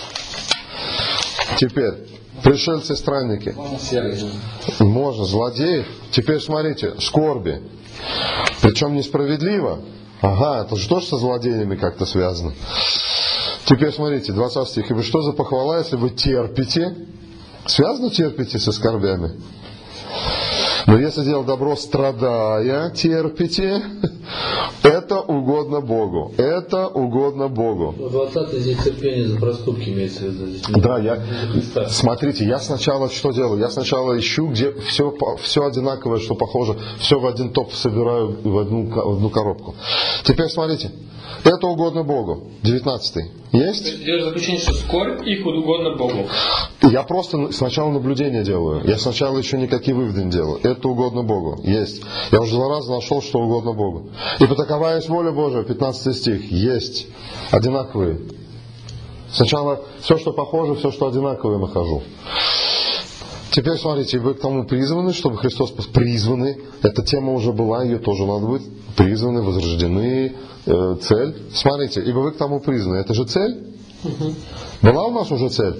Теперь пришельцы-странники. Можно, злодеев. Теперь смотрите, скорби. Причем несправедливо. Ага, это же тоже со злодеями как-то связано. Теперь смотрите, двадцатый стих. Ибо что за похвала, если вы терпите? Связано терпите со скорбями? Но если делать добро, страдая, терпите, это угодно Богу. Это угодно Богу. двадцатый здесь терпение за проступки имеется в виду. Да, я, смотрите, я сначала что делаю? Я сначала ищу, где все, все одинаковое, что похоже, все в один топ собираю в одну, в одну коробку. Теперь смотрите, это угодно Богу. девятнадцатый. Есть? То есть делаешь заключение, что скорбь их угодно Богу. Я просто сначала наблюдение делаю. Я сначала еще никакие выводы не делаю. Это угодно Богу. Есть. Я уже два раза нашел, что угодно Богу. Ибо такова есть воля Божия. пятнадцатый стих. Есть. Одинаковые. Сначала все, что похоже, все, что одинаковое, нахожу. Теперь смотрите, вы к тому призваны, чтобы Христос призваны. Эта тема уже была, ее тоже надо быть. Призваны, возрождены, э, цель. Смотрите, ибо вы к тому призваны. Это же цель? Угу. Была у нас уже цель?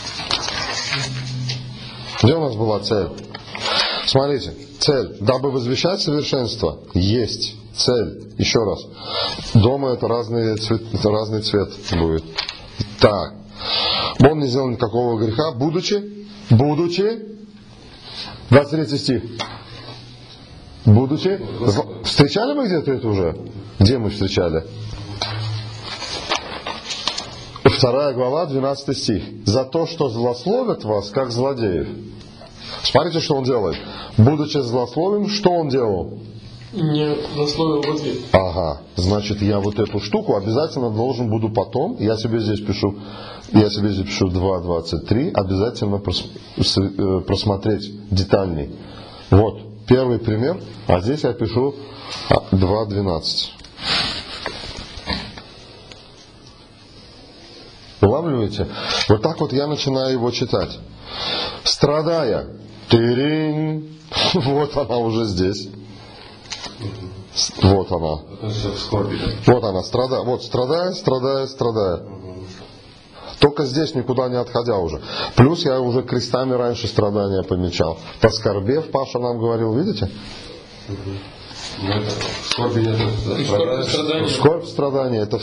Где у нас была цель? Смотрите, цель. Дабы возвещать совершенство. Есть цель. Еще раз. Дома это разный цвет, разный цвет будет. Так. Он не сделал никакого греха, будучи, будучи, двадцать третий стих. Будучи, встречали мы где-то это уже? Где мы встречали? Вторая глава, двенадцатый стих. За то, что злословят вас, как злодеев. Смотрите, что он делает. Будучи злословим, что он делал? Не злословил в ответ. Ага, значит, я вот эту штуку обязательно должен буду потом, я себе здесь пишу, я себе здесь пишу два двадцать три, обязательно просмотреть детальней. Вот, первый пример, а здесь я пишу два двенадцать. Улавливаете? Вот так вот я начинаю его читать. Страдая. Тыринь. Вот она уже здесь. Вот она. Вот она, страдая. Вот, страдая, страдая, страдая. Только здесь никуда не отходя уже. Плюс я уже крестами раньше страдания помечал. Поскорбев, Паша нам говорил, видите? Скорбь, страдания. Скорбь, страдания, это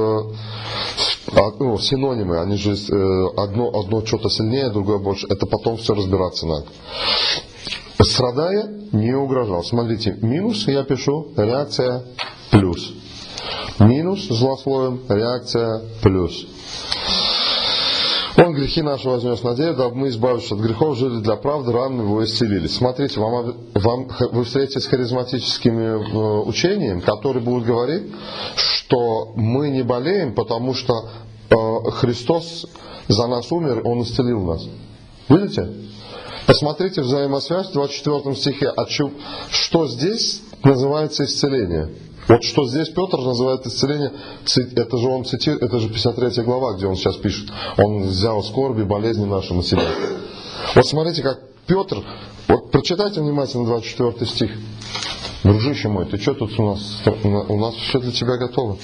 ну, синонимы, они же одно, одно что-то сильнее, другое больше. Это потом все разбираться надо. Страдая, не угрожал. Смотрите, минус я пишу, реакция плюс. Минус злословием, реакция плюс. Он грехи наши вознес на дерево, дабы мы, избавившись от грехов, жили для правды, раны его исцелились. Смотрите, вам, вам, вы встретитесь с харизматическими э, учениями, которые будут говорить, что мы не болеем, потому что э, Христос за нас умер, Он исцелил нас. Видите? Посмотрите взаимосвязь в двадцать четвёртом стихе. А что, что здесь называется исцеление? Вот что здесь Петр называет исцеление, это же он цитирует, это же пятьдесят третья глава, где он сейчас пишет. Он взял скорби, болезни наши на себя. Вот смотрите, как Петр, вот прочитайте внимательно двадцать четвёртый стих. Дружище мой, ты что тут у нас? У нас все для тебя готово.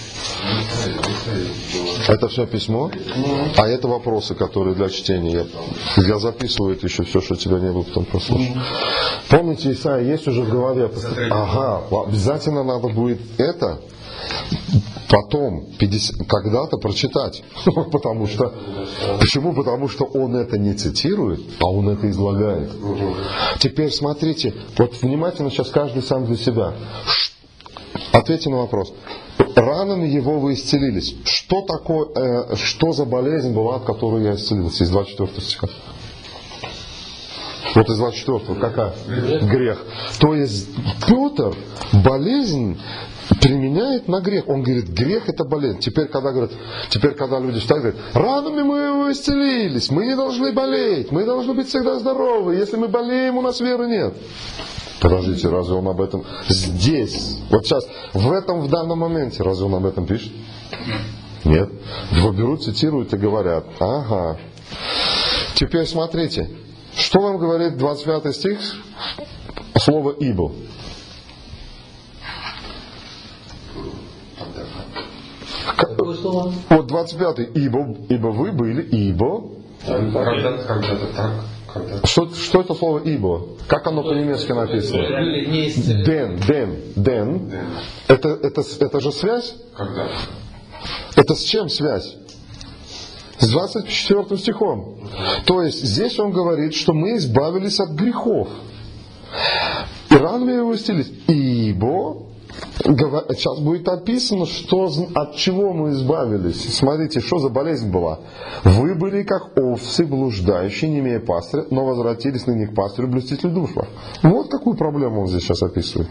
Это все письмо, а это вопросы, которые для чтения. Я, я записываю это еще все, что тебя не было, потом послушаю. Помните, Исайя есть уже в голове? Ага, обязательно надо будет это потом, пятьдесят, когда-то прочитать. Потому что, почему? Потому что он это не цитирует, а он это излагает. Теперь смотрите, вот внимательно сейчас каждый сам для себя. Ответьте на вопрос. Ранами его вы исцелились. Что такое, э, что за болезнь была, от которой я исцелился? Из двадцать четвёртого стиха. Вот из двадцать четвёртого какая? Грех. Грех. То есть Петр болезнь применяет на грех. Он говорит, грех это болезнь. Теперь, когда говорят, теперь, когда люди встают, говорят, ранами мы его исцелились, мы не должны болеть, мы должны быть всегда здоровы. Если мы болеем, у нас веры нет. Подождите, разве он об этом здесь, вот сейчас, в этом, в данном моменте, разве он об этом пишет? Нет. Его берут, цитируют и говорят, ага. Теперь смотрите, что вам говорит двадцать пятый стих, слово «ибо». Какое слово? Вот двадцать пятый, ибо, ибо вы были, ибо. Когда-то, когда-то так. Что, что это слово ибо? Как оно по-немецки написано? Ден, ден, ден. Это, это, это же связь? Когда? Это с чем связь? С двадцать четвёртым стихом. То есть здесь он говорит, что мы избавились от грехов. И ранами его исцелились. Ибо сейчас будет описано, что, от чего мы избавились. Смотрите, что за болезнь была. Вы были как овцы блуждающие, не имея пастыря, но возвратились ныне к пастырю, блюстителю душ ваш. Вот какую проблему он здесь сейчас описывает.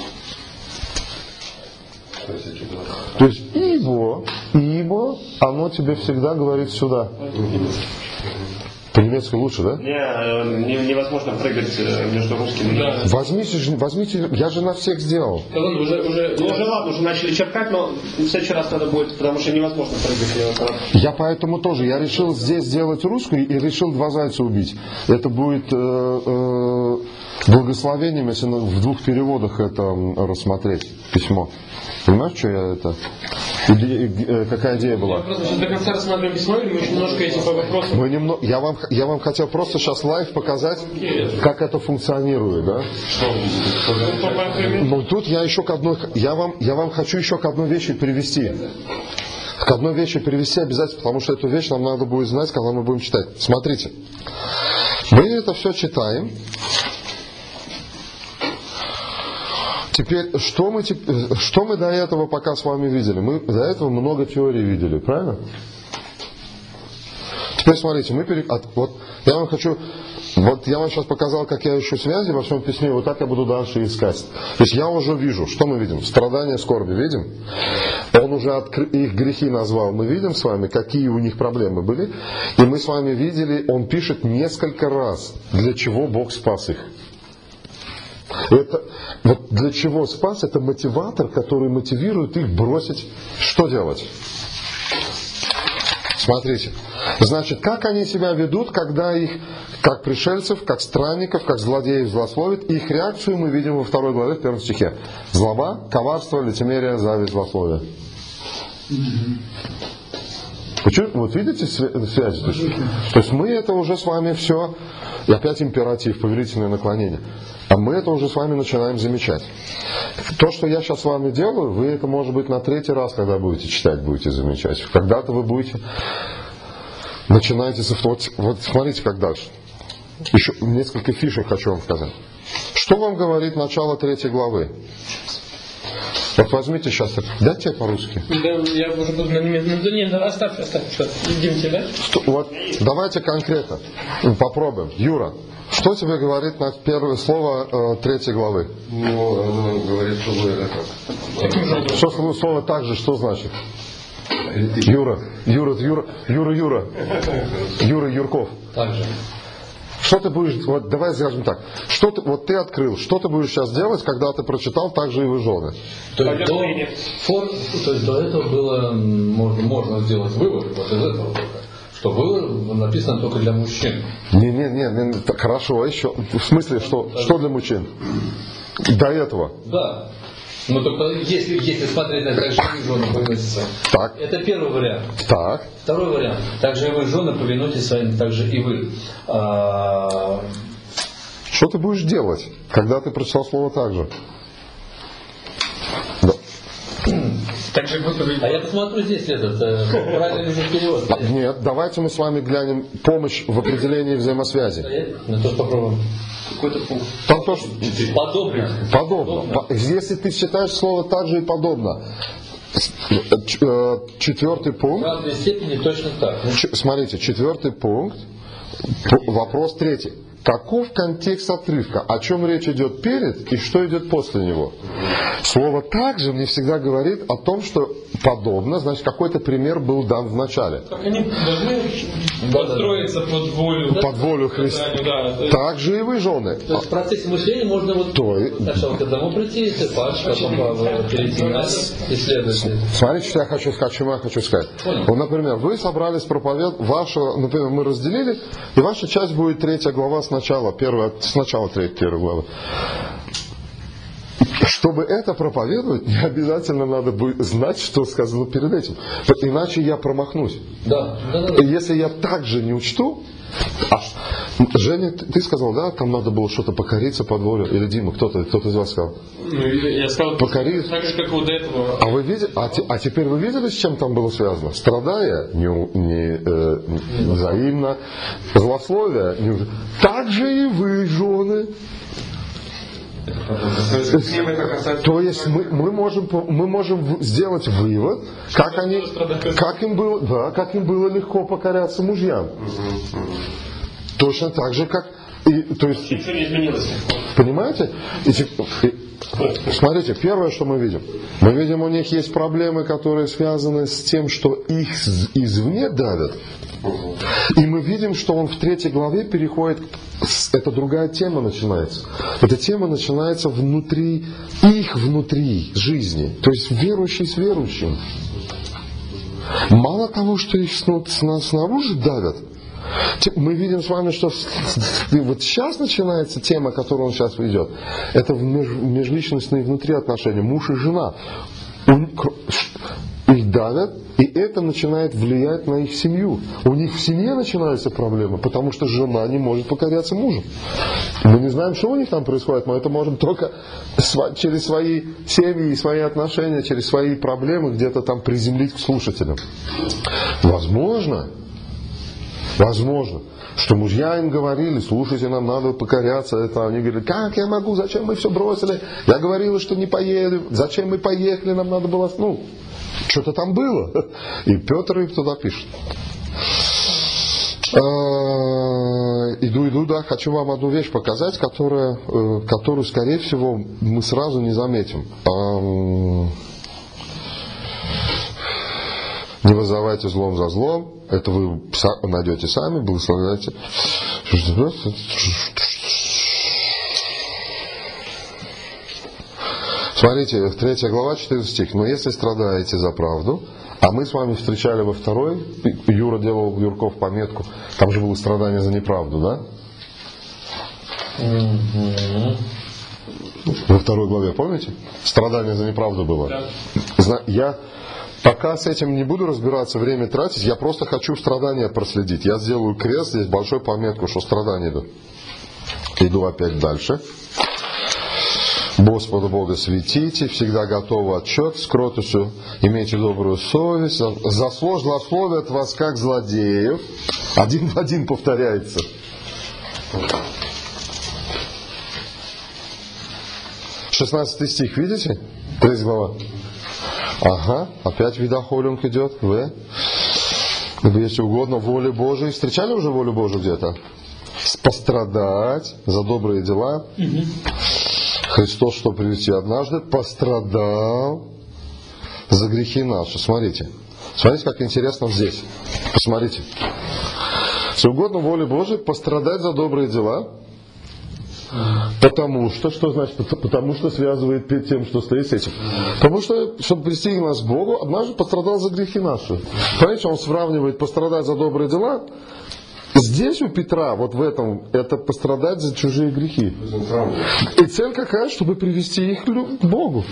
То есть ибо, ибо, оно тебе всегда говорит сюда. По-немецки лучше, да? Не, невозможно прыгать между русскими. Да. Возьмите, возьмите, я же на всех сделал. Да ладно, уже, уже, ну, уже ладно, уже начали черкать, но в следующий раз надо будет, потому что невозможно прыгать. Я поэтому тоже, я решил здесь сделать русскую и решил два зайца убить. Это будет э, э, благословением, если в двух переводах это рассмотреть, письмо. Понимаешь, что я это... Иде... Какая идея была? Я просто сейчас до конца рассматриваем письмо, или мы еще немножко эти вопросы... Мы немного... я, вам... я вам хотел просто сейчас лайв показать, как это функционирует, да? Но тут я еще к одной... Я вам, я вам хочу еще к одной вещи привести. К одной вещи привести обязательно, потому что эту вещь нам надо будет знать, когда мы будем читать. Смотрите. Мы это все читаем. Теперь, что мы, что мы до этого пока с вами видели? Мы до этого много теорий видели, правильно? Теперь смотрите, мы пере... вот я вам хочу, вот я вам сейчас показал, как я ищу связи во всем письме, вот так я буду дальше искать. То есть я уже вижу, что мы видим? Страдания, скорби, видим? Он уже откры... их грехи назвал, мы видим с вами, какие у них проблемы были. И мы с вами видели, он пишет несколько раз, для чего Бог спас их. Это, вот для чего спас, это мотиватор, который мотивирует их бросить, что делать? смотрите. Значит, как они себя ведут, когда их, как пришельцев, как странников, как злодеев злословят, их реакцию мы видим во второй главе, в первом стихе. Злоба, коварство, лицемерие, зависть, злословие. Вот видите связь? То есть, то есть мы это уже с вами все, и опять императив, повелительное наклонение. А мы это уже с вами начинаем замечать. То, что я сейчас с вами делаю, вы это, может быть, на третий раз, когда будете читать, будете замечать. Когда-то вы будете... Начинаете... Вот, вот смотрите, как дальше. Еще несколько фишек хочу вам сказать. Что вам говорит начало третьей главы? Вот возьмите сейчас... Дайте по-русски. Да, я уже буду на немецком. Ну, нет, оставь, оставь. Что? Идемте, да? Что, вот, давайте конкретно попробуем. Юра, что тебе говорит на первое слово э, третьей главы? Ну, оно говорит, что вы это... Что слово, слово так же, что значит? Юра, Юра, Юра, Юра, Юра, Юра Юрков. Так же. Что ты будешь, вот давай скажем так, что ты, вот ты открыл, что ты будешь сейчас делать, когда ты прочитал так же и вы жены? То есть, до, фор, то есть до этого было, можно, можно сделать вывод вот из этого только, что было написано только для мужчин. Не, не, не, не хорошо, еще, в смысле, что, что для мужчин? До этого? Да. Ну только если, если смотреть на как жены и жены повинуйтесь своим. Так. Это первый вариант. Так. Второй вариант. Также и вы, жены, повинуйтесь своим, также и вы. А... Что ты будешь делать, когда ты прочитал слово так же? Да. Так же вы А я посмотрю здесь этот, правильный же перевод. Нет, давайте мы с вами глянем помощь в определении взаимосвязи. Ну тоже попробуем. Какой-то пункт. Там тоже Подобно. подобно. Если ты считаешь слово так же и подобно. Четвертый В пункт. разной степени точно так. Ч- Смотрите, четвертый пункт. Вопрос третий. Каков контекст отрывка? О чем речь идет перед и что идет после него? Слово «также» мне всегда говорит о том, что подобно, значит, какой-то пример был дан в начале. Они должны подстроиться под волю. Под волю Христа. Да, то есть... Так же и вы, жены. То есть в процессе мышления можно вот То и- сначала к одному прийти, цепаш, потом по- перейти на это, исследовать. Смотрите, что я хочу сказать, чему я хочу сказать. Понял. Вот, например, вы собрались проповедовать, ваша, например, мы разделили, и ваша часть будет третья глава сначала, первая, сначала третья первой главы. Чтобы это проповедовать, не обязательно надо будет знать, что сказано перед этим. Иначе я промахнусь. Да, да, да. И если я также не учту, а, Женя, ты ты сказал, да, там надо было что-то покориться под волю, или Дима, кто-то, кто-то из вас сказал? Ну, я сказал, Покориться. так же, как вот до этого. А вы видели, а, те- а теперь вы видели, с чем там было связано? Страдая не, у- не, э, не взаимно, злословие, не, так же и вы, жены. То есть мы, мы, можем, мы можем в- сделать вывод, как, они, как, им было, да, как им было легко покоряться мужьям. Точно так же, как... И, то есть, Ничего не изменилось. понимаете? И те- и- смотрите, первое, что мы видим. Мы видим, у них есть проблемы, которые связаны с тем, что их с- извне давят. И мы видим, что он в третьей главе переходит, с- это другая тема начинается. Эта тема начинается внутри, их внутри жизни. То есть верующий с верующим. Мало того, что их сну- сна- снаружи давят, те- мы видим с вами, что с- с- вот сейчас начинается тема, которую он сейчас ведет. Это в меж- межличностные внутри отношения, муж и жена. У- кр- Их давят, и это начинает влиять на их семью. У них в семье начинаются проблемы, потому что жена не может покоряться мужу. Мы не знаем, что у них там происходит, мы это можем только сва- через свои семьи и свои отношения, через свои проблемы где-то там приземлить к слушателям. Возможно, возможно, что мужья им говорили, слушайте, нам надо покоряться. Это они говорили, как я могу, зачем мы все бросили? Я говорила, что не поедем, зачем мы поехали, нам надо было, ну, что-то там было. И Петр им туда пишет. А, Иду, иду, да, хочу вам одну вещь показать, которая, э, которую, скорее всего, мы сразу не заметим. Ам, Не вызывайте злом за злом. Это вы са- найдете сами, благословляйте. Смотрите, третья глава, четырнадцатый стих. Но если страдаете за правду, а мы с вами встречали во второй, Юра делал Юрков пометку, там же было страдание за неправду, да? Mm-hmm. Во второй главе, помните? Страдание за неправду было. Да. Я пока с этим не буду разбираться, время тратить, я просто хочу страдания проследить. Я сделаю крест, здесь большой пометку, что страдания идут. Иду опять дальше. Господа Бога светите, всегда готовы отчет, с кротостью имейте добрую совесть, за злословие от вас как злодеев. Один в один повторяется. шестнадцатый стих, видите? Третья глава. Ага, опять видохолинг идет. В. Если угодно, воле Божией. Встречали уже волю Божию где-то? Пострадать за добрые дела. Угу. Христос, что привести однажды, пострадал за грехи наши. Смотрите. Смотрите, как интересно здесь. Посмотрите. Если угодно, воле Божией, пострадать за добрые дела. Потому что, что значит, потому что связывает перед тем, что стоит с этим. Потому что, чтобы привести нас к Богу, однажды пострадал за грехи наши. Понимаете, он сравнивает пострадать за добрые дела. Здесь у Петра, вот в этом, это пострадать за чужие грехи. И цель какая? Чтобы привести их к Богу.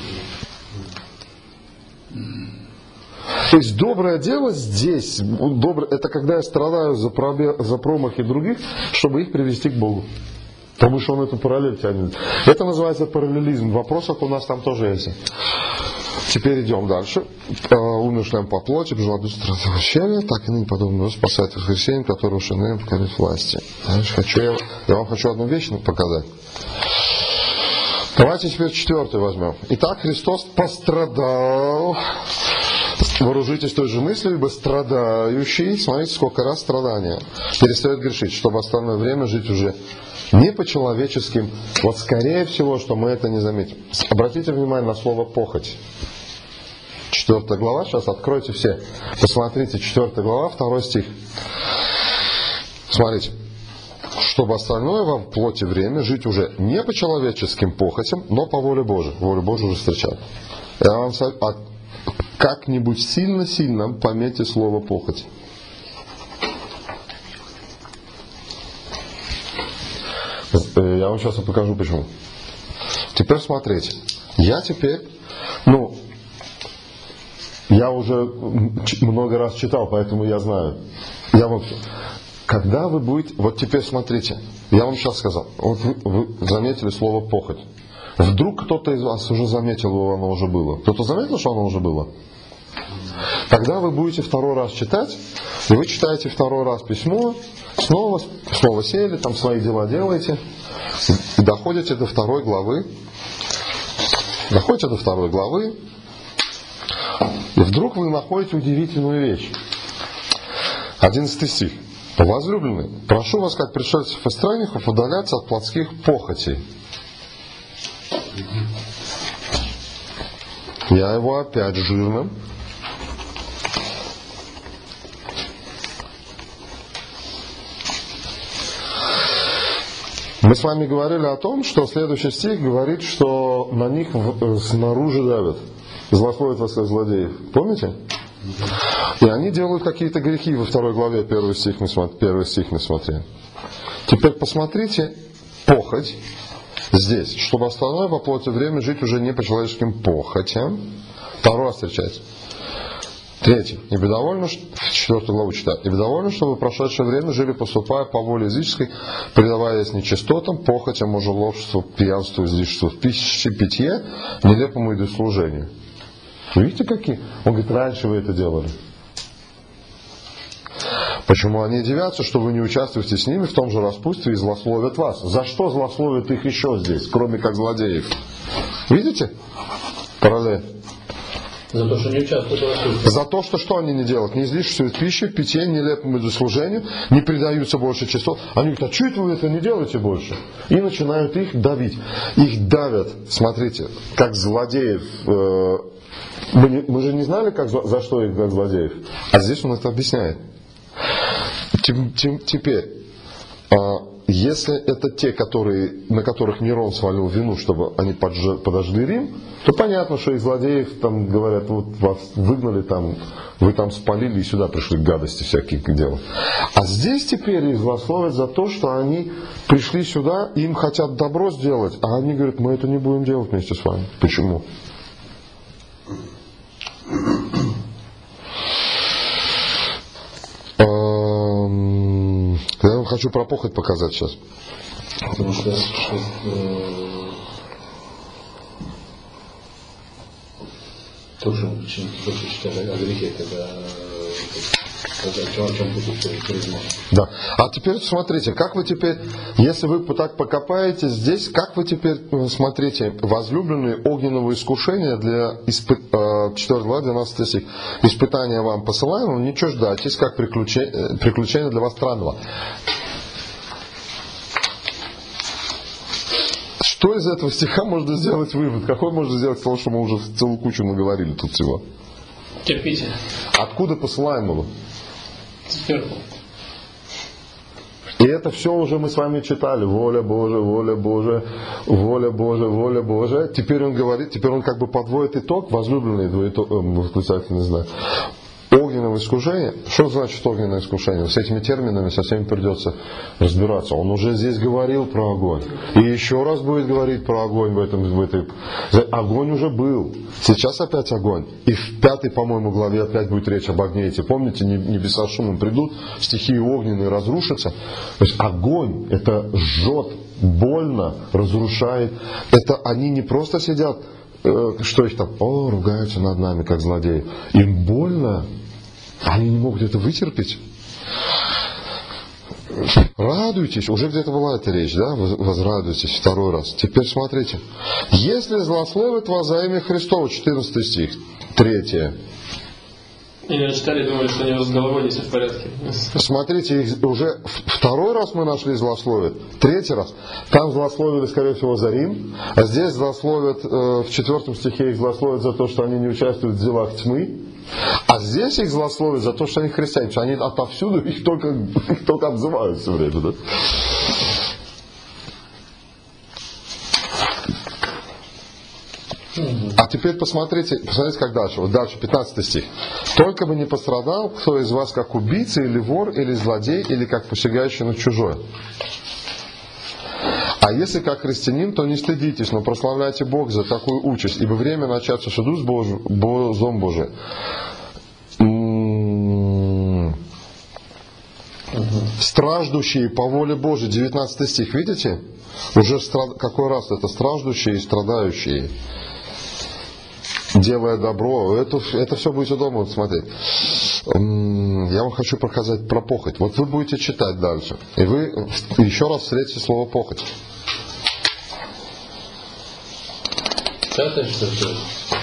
То есть доброе дело здесь, доброе, это когда я страдаю за, пробе, за промахи других, чтобы их привести к Богу. Потому что он эту параллель тянет. Это называется параллелизм. В вопросах у нас там тоже есть. Теперь идем дальше. Умершим по плоти, бесжелобностью возвращения, так и ныне подобно спасать воскресением, которого шинуем покорить власти. Хочу, я, я вам хочу одну вещь показать. Давайте теперь четвертую возьмем. Итак, Христос пострадал. Вооружитесь той же мыслью, ибо страдающий, смотрите, сколько раз страдания, перестает грешить, чтобы остальное время жить уже не по человеческим. Вот скорее всего, что мы это не заметим. Обратите внимание на слово похоть. Четвертая глава, сейчас откройте все. Посмотрите, четвертая глава, второй стих. Смотрите. Чтобы остальное вам в плоти время жить уже не по человеческим похотям, но по воле Божией. Волю Божию уже встречал. Я вам советую, как-нибудь сильно-сильно пометьте слово похоть. Я вам сейчас покажу почему. Теперь смотрите. Я теперь, ну, я уже много раз читал, поэтому я знаю. Я вам, когда вы будете, вот теперь смотрите, я вам сейчас сказал, вот вы, вы заметили слово похоть. Вдруг кто-то из вас уже заметил, что оно уже было. Кто-то заметил, что оно уже было? Когда вы будете второй раз читать, и вы читаете второй раз письмо, снова, снова сели, там свои дела делаете, и доходите до второй главы, доходите до второй главы, и вдруг вы находите удивительную вещь. Одиннадцатый стих. Возлюбленные, прошу вас, как пришельцев и странников, удаляться от плотских похотей. Я его опять жирным. Мы с вами говорили о том, что следующий стих говорит, что на них снаружи давят, злословят вас как злодеев. Помните? И они делают какие-то грехи во второй главе, первый стих мы смотрели. Первый стих мы смотрели. Теперь посмотрите похоть здесь, чтобы остальное по плоти время жить уже не по человеческим похотям. Второй раз встречается. Третий. И довольно, четвертую главу читаю. И довольно, чтобы в прошедшее время жили, поступая по воле языческой, предаваясь нечистотам, похотям, мужеложеству, пьянству, излишеству в пище, питье, нелепому идослужению. Вы видите, какие? Он говорит, раньше вы это делали. Почему они дивятся, что вы не участвуете с ними в том же распутстве и злословят вас? За что злословят их еще здесь, кроме как злодеев? Видите? Параллель. За то, что не участвуют в распутстве. За то, что что они не делают? Не излишествуют пищи, питье, нелепому идослужению, не предаются больше часов. Они говорят, а что это вы это не делаете больше? И начинают их давить. Их давят, смотрите, как злодеев. Мы, не, мы же не знали, как, за что их как злодеев. А здесь он это объясняет. Теперь, если это те, которые, на которых Нерон свалил вину, чтобы они подж- подожгли Рим, то понятно, что из злодеев там говорят, вот вас выгнали там, вы там спалили и сюда пришли гадости всяких делать. А здесь теперь их злословят за то, что они пришли сюда, им хотят добро сделать, а они говорят, мы это не будем делать вместе с вами. Почему? Я вам хочу про похоть показать сейчас. Потому что, что э, тоже тоже читали о грехе, когда о чем будет произносить. Да. А теперь смотрите, как вы теперь, если вы так покопаете здесь, как вы теперь смотрите, возлюбленные огненного искушения для испы... четвёртая глава, двенадцатый стих. Испытания вам посылаем, но ничего ждайтесь, как приключение, приключение для вас странного. Что из этого стиха можно сделать вывод? Какой можно сделать из того, что мы уже целую кучу наговорили тут всего? Терпите. Откуда посылаемого? Сверху. И это все уже мы с вами читали. Воля Божия, воля Божия, воля Божия, воля Божия. Теперь он говорит, теперь он как бы подводит итог, возлюбленный двоеток, восклицательный знак. Огненного искушения. Что значит огненное искушение? С этими терминами со всеми придется разбираться. Он уже здесь говорил про огонь. И еще раз будет говорить про огонь в этом. В этой... Огонь уже был. Сейчас опять огонь. И в пятой, по-моему, главе опять будет речь об огне. Эти, помните, небеса шумом придут, стихии огненные разрушатся. То есть огонь это жжет, больно, разрушает. Это они не просто сидят, что их там, о, ругаются над нами, как злодеи. Им больно. Они не могут это вытерпеть. Радуйтесь. Уже где-то была эта речь, да? Возрадуйтесь второй раз. Теперь смотрите. Если злословят вас за имя Христово, четырнадцатый стих, третье. Или читали, думали, что у него с головой не все в порядке. Смотрите, их уже второй раз мы нашли злословят, третий раз. Там злословили, скорее всего, за Рим, а здесь злословят, э, в четвертом стихе их злословят за то, что они не участвуют в делах тьмы, а здесь их злословят за то, что они христиане, что они отовсюду их только, их только обзывают все время, да? А теперь посмотрите, посмотрите, как дальше. Вот дальше, пятнадцатый стих. «Только бы не пострадал кто из вас, как убийца, или вор, или злодей, или как посягающий на чужое. А если как христианин, то не стыдитесь, но прославляйте Бога за такую участь, ибо время начаться суду с Божьим, Бозом Божиим». Страждущие по воле Божией, девятнадцатый стих, видите? Уже страд... какой раз это страждущие и страдающие, делая добро. Это, это все будете дома вот смотреть. Я вам хочу показать про похоть. Вот вы будете читать дальше. И вы еще раз встретите слово похоть. Пятое, что ли?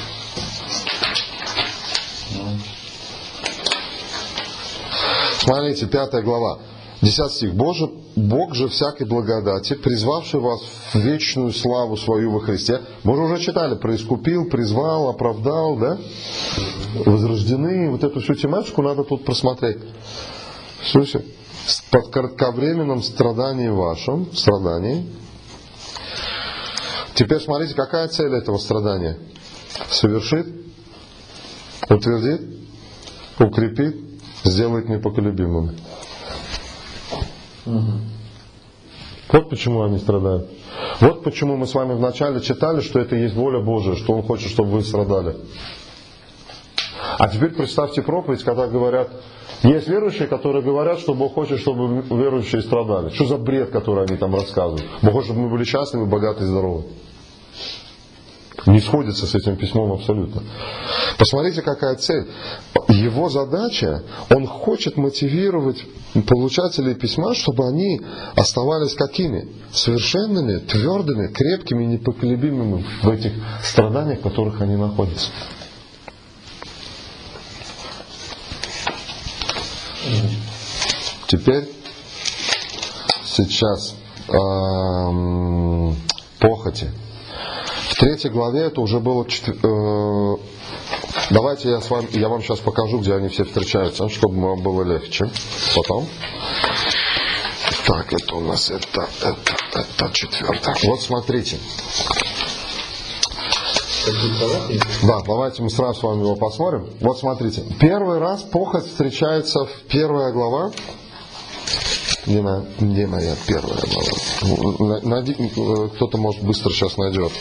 Смотрите, пятая глава. Десятый стих. Боже, Бог же всякой благодати, призвавший вас в вечную славу свою во Христе. Мы же уже читали, проискупил, призвал, оправдал, да? Возрождены. Вот эту всю тематику надо тут просмотреть. Слушайте, под кратковременным страданием вашим, страдании. Теперь смотрите, какая цель этого страдания? Совершит, утвердит, укрепит, сделает непоколебимыми. Угу. Вот почему они страдают. Вот почему мы с вами вначале читали, что это есть воля Божия, что Он хочет, чтобы вы страдали. А теперь представьте проповедь, когда говорят, есть верующие, которые говорят, что Бог хочет, чтобы верующие страдали. Что за бред, который они там рассказывают? Бог хочет, чтобы мы были счастливы, богаты и здоровы. Не сходится с этим письмом абсолютно. Посмотрите, какая цель. Его задача, он хочет мотивировать получателей письма, чтобы они оставались какими? Совершенными, твердыми, крепкими, непоколебимыми в этих страданиях, в которых они находятся. Теперь, сейчас, эм, похоти. В третьей главе это уже было... Э, давайте я, с вами, я вам сейчас покажу, где они все встречаются, чтобы вам было легче. Потом. В Так, это у нас это, это, это четвертое. Вот смотрите. Да, давайте мы сразу с вами его посмотрим. Вот смотрите. Первый раз похоть встречается в первая глава. Где, на, где моя первая глава? Найди, кто-то, может, быстро сейчас найдет.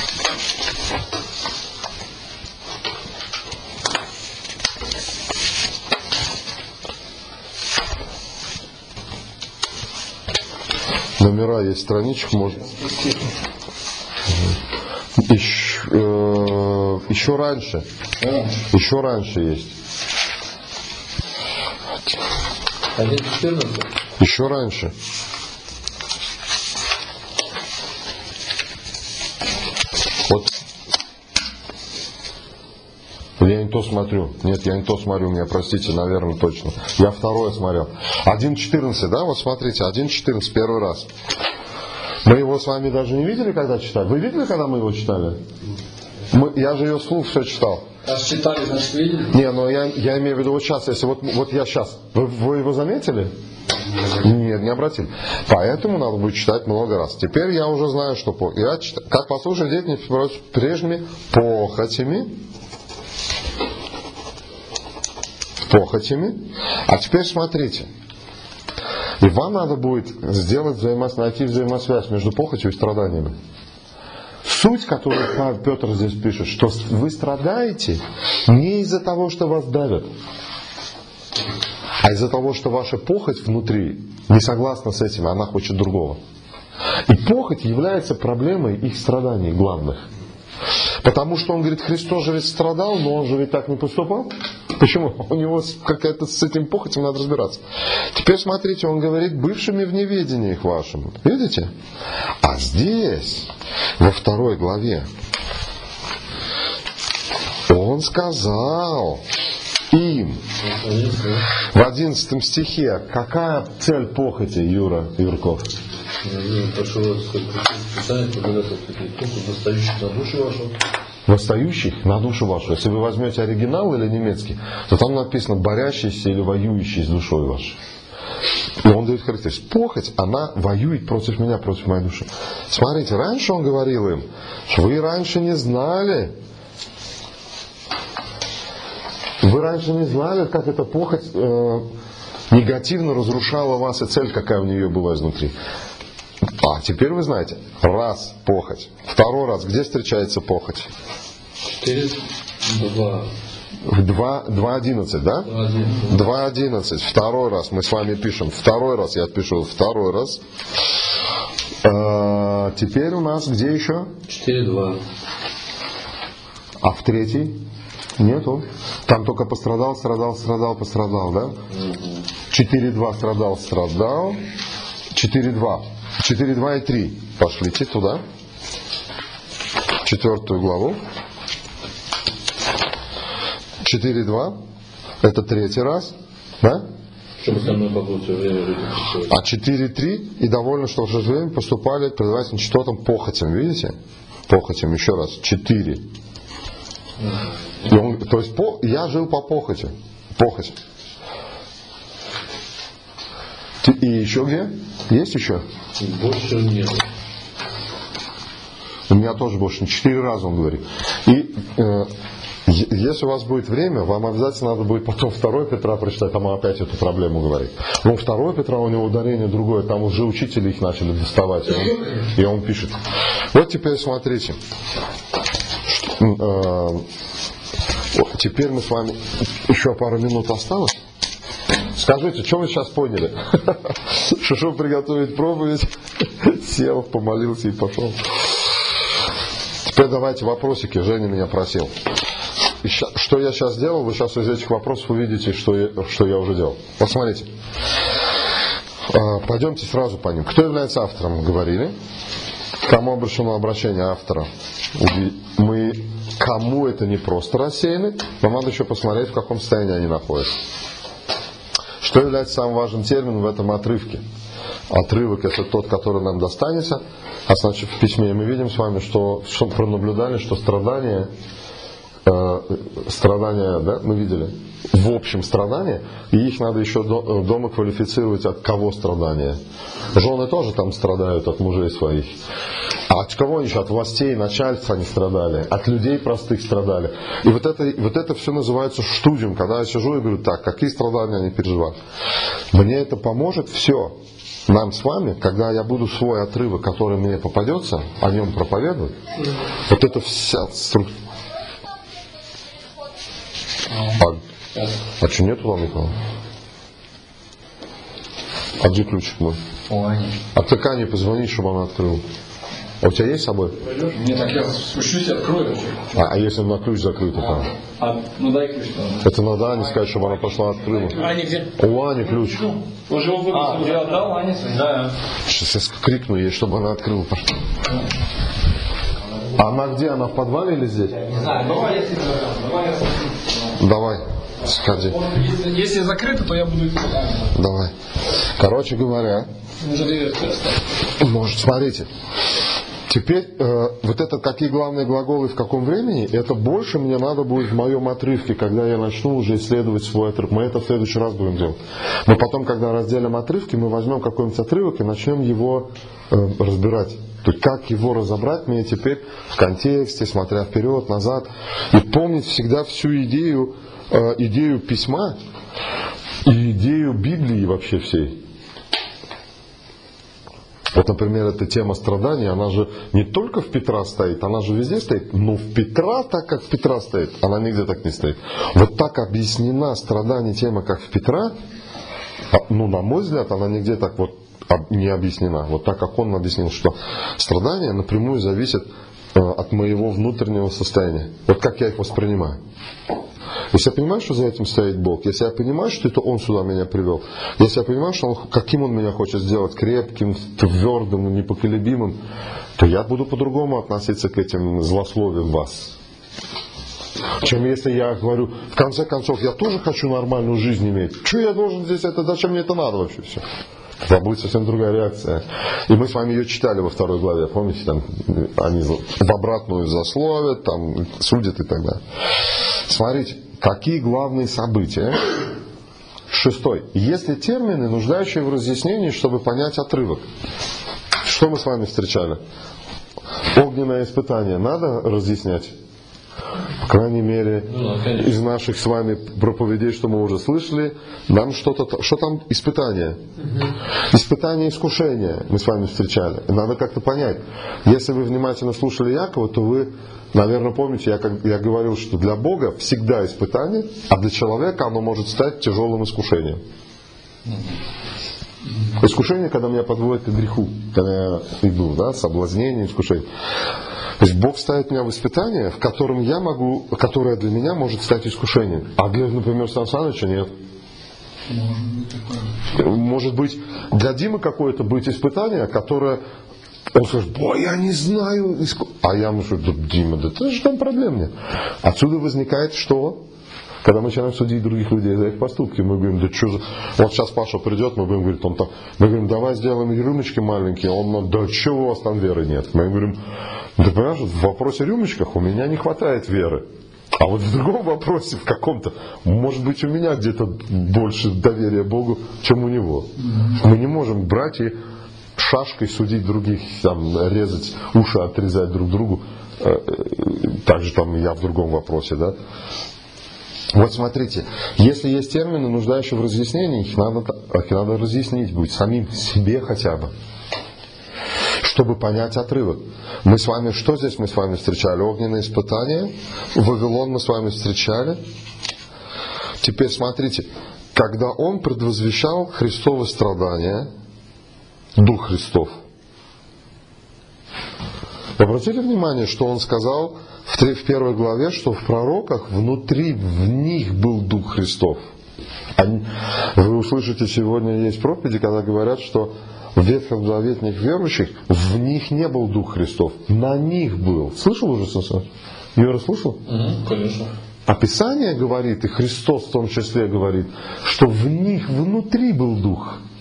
Номера есть страничек, может. Еще, э, еще раньше. Еще раньше есть. один четырнадцать. Еще раньше. Вот. Я не то смотрю. Нет, я не то смотрю. Меня, простите, наверное, точно. Я второе смотрел. один четырнадцать, да? Вот смотрите, один четырнадцать первый раз. Мы его с вами даже не видели, когда читали? Вы видели, когда мы его читали? Мы, я же ее вслух все читал. А читали, значит, видели? Не, но я, я имею в виду вот сейчас, если вот, вот я сейчас. Вы, вы его заметили? Нет, не обратили. Поэтому надо будет читать много раз. Теперь я уже знаю, что по... я читаю. Как послушать деятельность прежними похотями. Похотями. А теперь смотрите. И вам надо будет сделать взаимос... найти взаимосвязь между похотью и страданиями. Суть, которую Петр здесь пишет, что вы страдаете не из-за того, что вас давят, а из-за того, что ваша похоть внутри не согласна с этим, она хочет другого. И похоть является проблемой их страданий главных. Потому что он говорит, Христос же ведь страдал, но он же ведь так не поступал. Почему? У него какая-то с этим похотью надо разбираться. Теперь смотрите, он говорит, бывшими в неведении их вашим. Видите? А здесь, во второй главе, он сказал им, в одиннадцатом стихе, какая цель похоти, Юра Юрков? Прошу вас, Писание, восстающих на душу вашу. Восстающих на душу вашу. Если вы возьмете оригинал или немецкий, то там написано борящийся или воюющий с душой вашей. И он дает характеристику. Похоть, она воюет против меня, против моей души. Смотрите, раньше он говорил им, что вы раньше не знали. Вы раньше не знали, как эта похоть э, негативно разрушала вас и цель, какая у нее была изнутри. А теперь вы знаете, раз похоть, второй раз, где встречается похоть? четыре, два. В два одиннадцать, да? два одиннадцать, второй раз мы с вами пишем, второй раз, я пишу второй раз. А, теперь у нас где еще? четыре два. А в третий? Нету. Там только пострадал, страдал, страдал, пострадал, да? четыре два страдал, страдал. четыре два. четыре два и три. Пошлите туда. Четвертую главу. четыре два. Это третий раз. Да? Чтобы со мной побыл все время. А четыре три. И довольно, что в то же время поступали предавательным частотам похотям. Видите? Похотям. Еще раз. четыре. И он, то есть по, я жил по похоти. Похоть. И еще где? Есть еще? Больше нет. У меня тоже больше. Четыре раза он говорит. И э, если у вас будет время, вам обязательно надо будет потом второе Петра прочитать, там он опять эту проблему говорит. Но второе Петра, у него ударение другое, там уже учителя их начали доставать. И он, и он пишет. Вот теперь смотрите. Э, теперь мы с вами, еще пару минут осталось. Скажите, что вы сейчас поняли? Шишу приготовить проповедь, сел, помолился и пошел. Теперь давайте вопросики. Женя меня просил. И ща, что я сейчас делал, вы сейчас из этих вопросов увидите, что я, что я уже делал. Вот смотрите. Пойдемте сразу по ним. Кто является автором, говорили. Кому обращено обращение автора? Мы, кому это не просто рассеяны, но надо еще посмотреть, в каком состоянии они находятся. Что является самым важным термином в этом отрывке? Отрывок — это тот, который нам достанется. А значит, в письме мы видим с вами, что, что пронаблюдали, что страдания э, страдания, да, мы видели, в общем страдания, и их надо еще до, дома квалифицировать, от кого страдания. Жены тоже там страдают от мужей своих. А от кого они еще? От властей, начальства они страдали, от людей простых страдали. И вот это, вот это все называется штудиум, когда я сижу и говорю, так, какие страдания они переживают. Мне это поможет все. Нам с вами, когда я буду свой отрывок, который мне попадется, о нем проповедовать, вот это вся структура. А, а что, нету вам никого? А где ключик мой? А ты к Ане позвони, чтобы она открыла. А у тебя есть с собой? Не, так я спущусь и открою. А, а если на ключ закрыт, то а, а, ну дай ключ. Это надо Ане сказать, чтобы она пошла открыла. Аня где? У Ани ключ. Уже его А, выпустили. я отдал Ане? Да. Сейчас я крикну ей, чтобы она открыла. Пошла. А она где? Она в подвале или здесь? Не знаю, давай я давай я Давай, сходи. Если, если закрыто, то я буду идти. Давай. Короче говоря, Уже дверь оставь. может, смотрите. Теперь э, вот это какие главные глаголы в каком времени, это больше мне надо будет в моем отрывке, когда я начну уже исследовать свой отрывок. Мы это в следующий раз будем делать. Но потом, когда разделим отрывки, мы возьмем какой-нибудь отрывок и начнем его э, разбирать. То есть как его разобрать мне теперь в контексте, смотря вперед, назад. И помнить всегда всю идею, э, идею письма и идею Библии вообще всей. Вот, например, эта тема страдания, она же не только в Петра стоит, она же везде стоит, но в Петра, так как в Петра стоит, она нигде так не стоит. Вот так объяснена страдание тема, как в Петра, ну, на мой взгляд, она нигде так вот не объяснена. Вот так, как он объяснил, что страдания напрямую зависят от моего внутреннего состояния. Вот как я их воспринимаю. Если я понимаю, что за этим стоит Бог, если я понимаю, что это Он сюда меня привел, если я понимаю, что он, каким Он меня хочет сделать, крепким, твердым, непоколебимым, то я буду по-другому относиться к этим злословиям вас. Чем если я говорю, в конце концов, я тоже хочу нормальную жизнь иметь. Что я должен здесь, это, зачем мне это надо вообще все? Это будет совсем другая реакция. И мы с вами ее читали во второй главе, помните, там они в обратную засловят, там судят и так далее. Смотрите, какие главные события. Шестой. Есть ли термины, нуждающие в разъяснении, чтобы понять отрывок? Что мы с вами встречали? Огненное испытание надо разъяснять? По крайней мере, ну, да, из наших с вами проповедей, что мы уже слышали, нам что-то, что там испытание? Угу. Испытание искушения мы с вами встречали. И надо как-то понять. Если вы внимательно слушали Якова, то вы, наверное, помните, я, как, я говорил, что для Бога всегда испытание, а для человека оно может стать тяжелым искушением. Угу. Искушение, когда меня подводит к греху, когда я иду, да, соблазнение, искушение. То есть Бог ставит меня в испытание, в котором я могу, которое для меня может стать искушением. А для, например, Сан Саныча нет. Может быть, для Димы какое-то быть испытание, которое он скажет, ой, я не знаю. А я ему скажу, да, Дима, да это же там проблем нет. Отсюда возникает что? Когда мы начинаем судить других людей за их поступки, мы говорим, да что за... Вот сейчас Паша придет, мы будем говорить, он там... Мы говорим, давай сделаем рюмочки маленькие. Он, да чего у вас там веры нет? Мы говорим, ты понимаешь, в вопросе рюмочках у меня не хватает веры. А вот в другом вопросе, в каком-то, может быть, у меня где-то больше доверия Богу, чем у него. Мы не можем брать и шашкой судить других, там, резать уши, отрезать друг другу. Также там я в другом вопросе, да. Вот смотрите, если есть термины, нуждающие в разъяснении, их надо, их надо разъяснить будет самим себе хотя бы, чтобы понять отрывок. Мы с вами, что здесь мы с вами встречали? Огненные испытания, Вавилон мы с вами встречали. Теперь смотрите, когда он предвозвещал Христово страдания, Дух Христов, обратите внимание, что он сказал в первой главе, что в пророках внутри, в них был Дух Христов. Они, вы услышите, сегодня есть проповеди, когда говорят, что в ветхозаветных верующих в них не был Дух Христов, на них был. Слышал уже, Сасан? Юра, слышал? Угу, конечно. А Писание говорит, и Христос в том числе говорит, что в них внутри был Дух.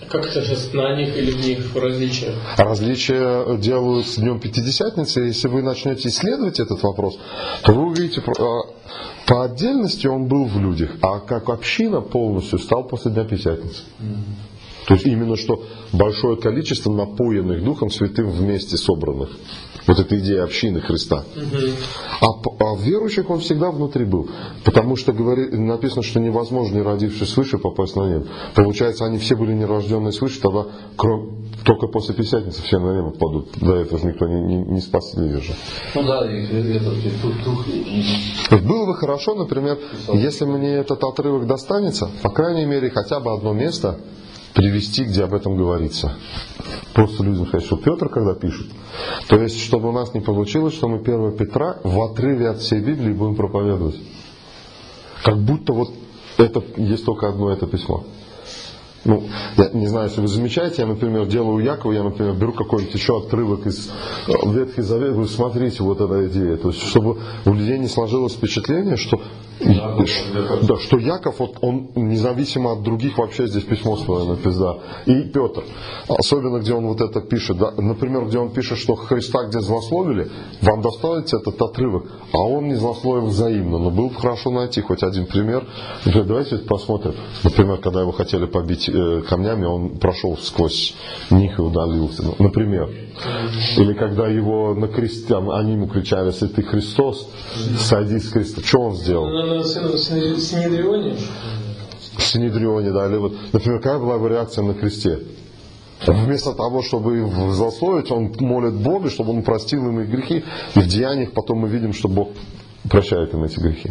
Как это сейчас на них или в них различия? Различия делают с Днем Пятидесятницы. Если вы начнете исследовать этот вопрос, то вы увидите, по отдельности он был в людях, а как община полностью стал после Дня Пятидесятницы. То есть именно что большое количество напоенных Духом Святым вместе собранных. Вот эта идея общины Христа. А, а верующих он всегда внутри был. Потому что говорит, написано, что невозможно, не родившись свыше, попасть на небо. Получается, они все были нерожденные свыше, тогда кроме, только после Пятидесятницы все на небо падут. До этого же никто не, не, не спасли же. Ну да, и этот дух. Было бы хорошо, например, если мне этот отрывок достанется, по крайней мере, хотя бы одно место привести, где об этом говорится. Просто людям сказать, что Петр, когда пишет, то есть, чтобы у нас не получилось, что мы первого Петра в отрыве от всей Библии будем проповедовать. Как будто вот это есть только одно это письмо. Ну, я не знаю, если вы замечаете, я, например, делаю Якова, я, например, беру какой-нибудь еще отрывок из Ветхий Завет, говорю, смотрите, вот эта идея. То есть, чтобы у людей не сложилось впечатление, что, да, что Яков, вот, он независимо от других вообще здесь письмо свое написал. И Петр, особенно где он вот это пишет, да, например, где он пишет, что Христа где злословили, вам доставится этот отрывок, а он не злословил взаимно. Но было бы хорошо найти хоть один пример. Например, давайте посмотрим. Например, когда его хотели побить камнями, он прошел сквозь них и удалился. Например. Или когда его на кресте, они ему кричали, если ты Христос, сойди с креста. Что он сделал? На Синедрионе? В Синедрионе, да. Или вот, например, какая была его реакция на кресте? Вместо того, чтобы их злословить, он молит Бога, чтобы он простил им их грехи. И в деяниях потом мы видим, что Бог прощает им эти грехи.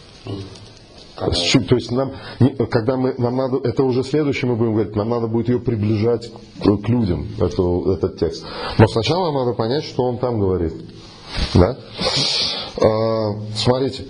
То есть нам, когда мы, нам надо, это уже следующее мы будем говорить, нам надо будет ее приближать к, к людям, эту, этот текст. Но сначала нам надо понять, что он там говорит. Да? А, смотрите.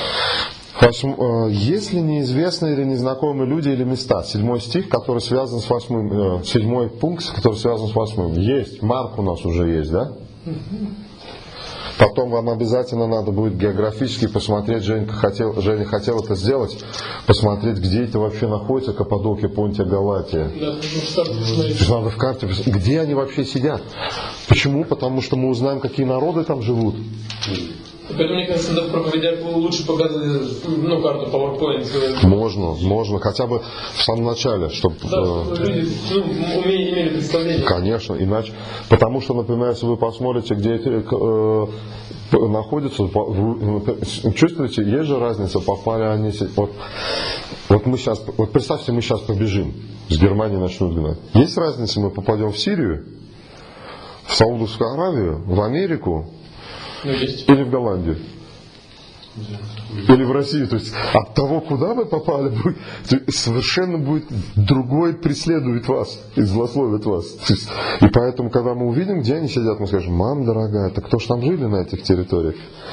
Если неизвестные или незнакомые люди или места, седьмой стих, который связан с восьмым, седьмой пункт, который связан с восьмым, есть, Марк у нас уже есть, да? Потом вам обязательно надо будет географически посмотреть, Женя хотел, Женя хотел это сделать, посмотреть, где это вообще находится, Каппадокия, Понтия, Галатия. Да, надо в карте посмотреть, где они вообще сидят. Почему? Потому что мы узнаем, какие народы там живут. Поэтому, мне кажется, надо в проповедях лучше показывать, ну, карту PowerPoint. Можно, можно, хотя бы в самом начале, чтобы да, люди ну, умели, имели представление. Конечно, иначе. Потому что, например, если вы посмотрите, где эти э, находятся, чувствуете, есть же разница, попали они. Вот, вот мы сейчас, вот представьте, мы сейчас побежим, с Германии начнут гнать. Есть разница, мы попадем в Сирию, в Саудовскую Аравию, в Америку. Ну, или в Голландию. Или в Россию. То есть от того, куда вы попали, будет, совершенно будет другой преследует вас и злословит вас. Есть, и поэтому, когда мы увидим, где они сидят, мы скажем, мама дорогая, так кто ж там жили на этих территориях?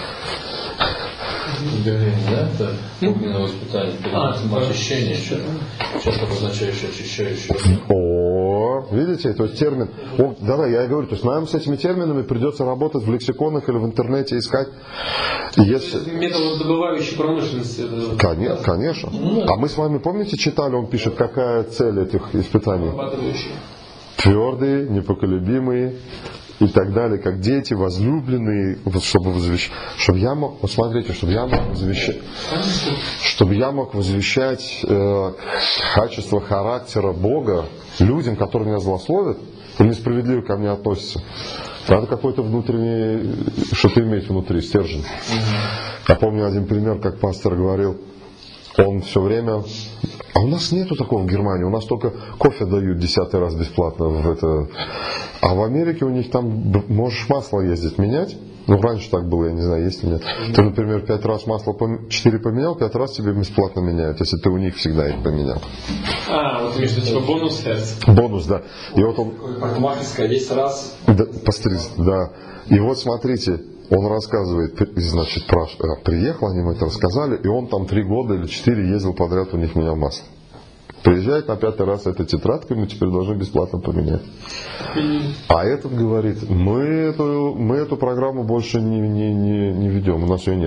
Горение, да? Это огненное воспитание, очищение, часто обозначающее очищающее. О, видите, то есть термин. О, давай, я и говорю, то есть нам с этими терминами придется работать в лексиконах или в интернете искать. Если... Металлодобывающей промышленности. Конечно, конечно. А мы с вами, помните, читали, он пишет, какая цель этих испытаний? Твердые, непоколебимые. И так далее, как дети, возлюбленные, чтобы возвещать, чтобы я мог, вот смотрите, чтобы я мог возвещать, чтобы я мог возвещать э, качество характера Бога людям, которые меня злословят и несправедливо ко мне относятся. Надо какой-то внутренний, что-то иметь внутри, стержень. Я помню один пример, как пастор говорил, он все время... А у нас нету такого в Германии, у нас только кофе дают десятый раз бесплатно в это. А в Америке у них там можешь масло ездить менять. Ну, раньше так было, я не знаю, есть или нет. Ты, например, пять раз масло четыре поменял, пять раз тебе бесплатно меняют, если ты у них всегда их поменял. А, вот между типа бонус херц. Бонус, да. И вот он... Парикмахерская десять раз. Да, постриг, да. И вот смотрите, он рассказывает, значит, про, приехал, они ему это рассказали, и он там три года или четыре ездил подряд, у них менял масло. Приезжает на пятый раз эта тетрадка, мы теперь должны бесплатно поменять. А этот говорит, мы эту, мы эту программу больше не, не, не, не ведем, у нас ее нет.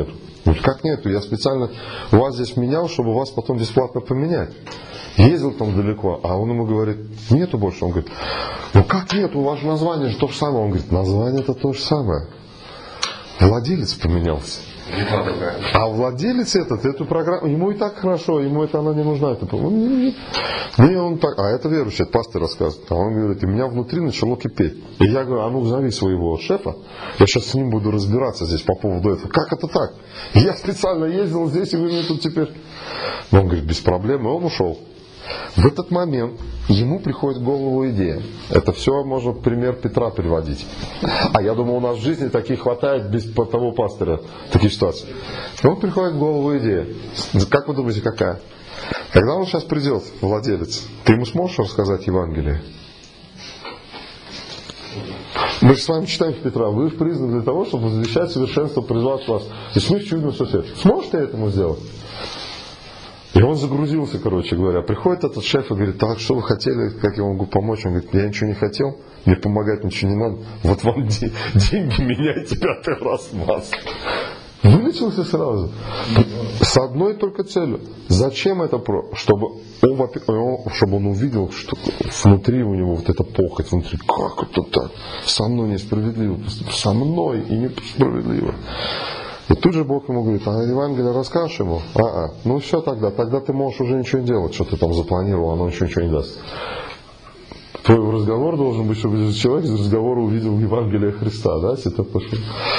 Говорит, как нету? Я специально вас здесь менял, чтобы вас потом бесплатно поменять. Ездил там далеко, а он ему говорит, нету больше. Он говорит, ну как нету? У вас же название же то же самое. Он говорит, название это то же самое. Владелец поменялся. А владелец этот, эту программу, ему и так хорошо, ему это она не нужна. Это, не, он так, а это верующий, это пастор рассказывает. А он говорит, у меня внутри начало кипеть. И я говорю, а ну зови своего шефа, я сейчас с ним буду разбираться здесь по поводу этого. Как это так? Я специально ездил здесь, и вы мне тут теперь... Он говорит, без проблем, и он ушел. В этот момент ему приходит в голову идея. Это все можно в пример Петра приводить. А я думаю, у нас в жизни таких хватает без того пастыря, таких ситуаций. Ему приходит в голову идея. Как вы думаете, какая? Когда он сейчас придет, владелец, ты ему сможешь рассказать Евангелие? Мы же с вами читаем Петра. Вы призваны для того, чтобы возвещать совершенство, призвать вас. И смысл чудный сосед. Сможешь ты этому сделать? И он загрузился, короче говоря. Приходит этот шеф и говорит, так, что вы хотели, как я могу помочь? Он говорит, я ничего не хотел, мне помогать ничего не надо. Вот вам де- деньги, меняйте пятый раз маску. Вылечился сразу. С одной только целью. Зачем это? Чтобы он, чтобы он увидел, что внутри у него вот эта похоть, внутри, как это так? Со мной несправедливо. Со мной и несправедливо. И тут же Бог ему говорит, а Евангелие расскажешь ему? А-а. Ну все тогда, тогда ты можешь уже ничего не делать, что ты там запланировал, оно ничего, ничего не даст. Твой разговор должен быть, чтобы человек из разговора увидел Евангелие Христа, да, если это пошло.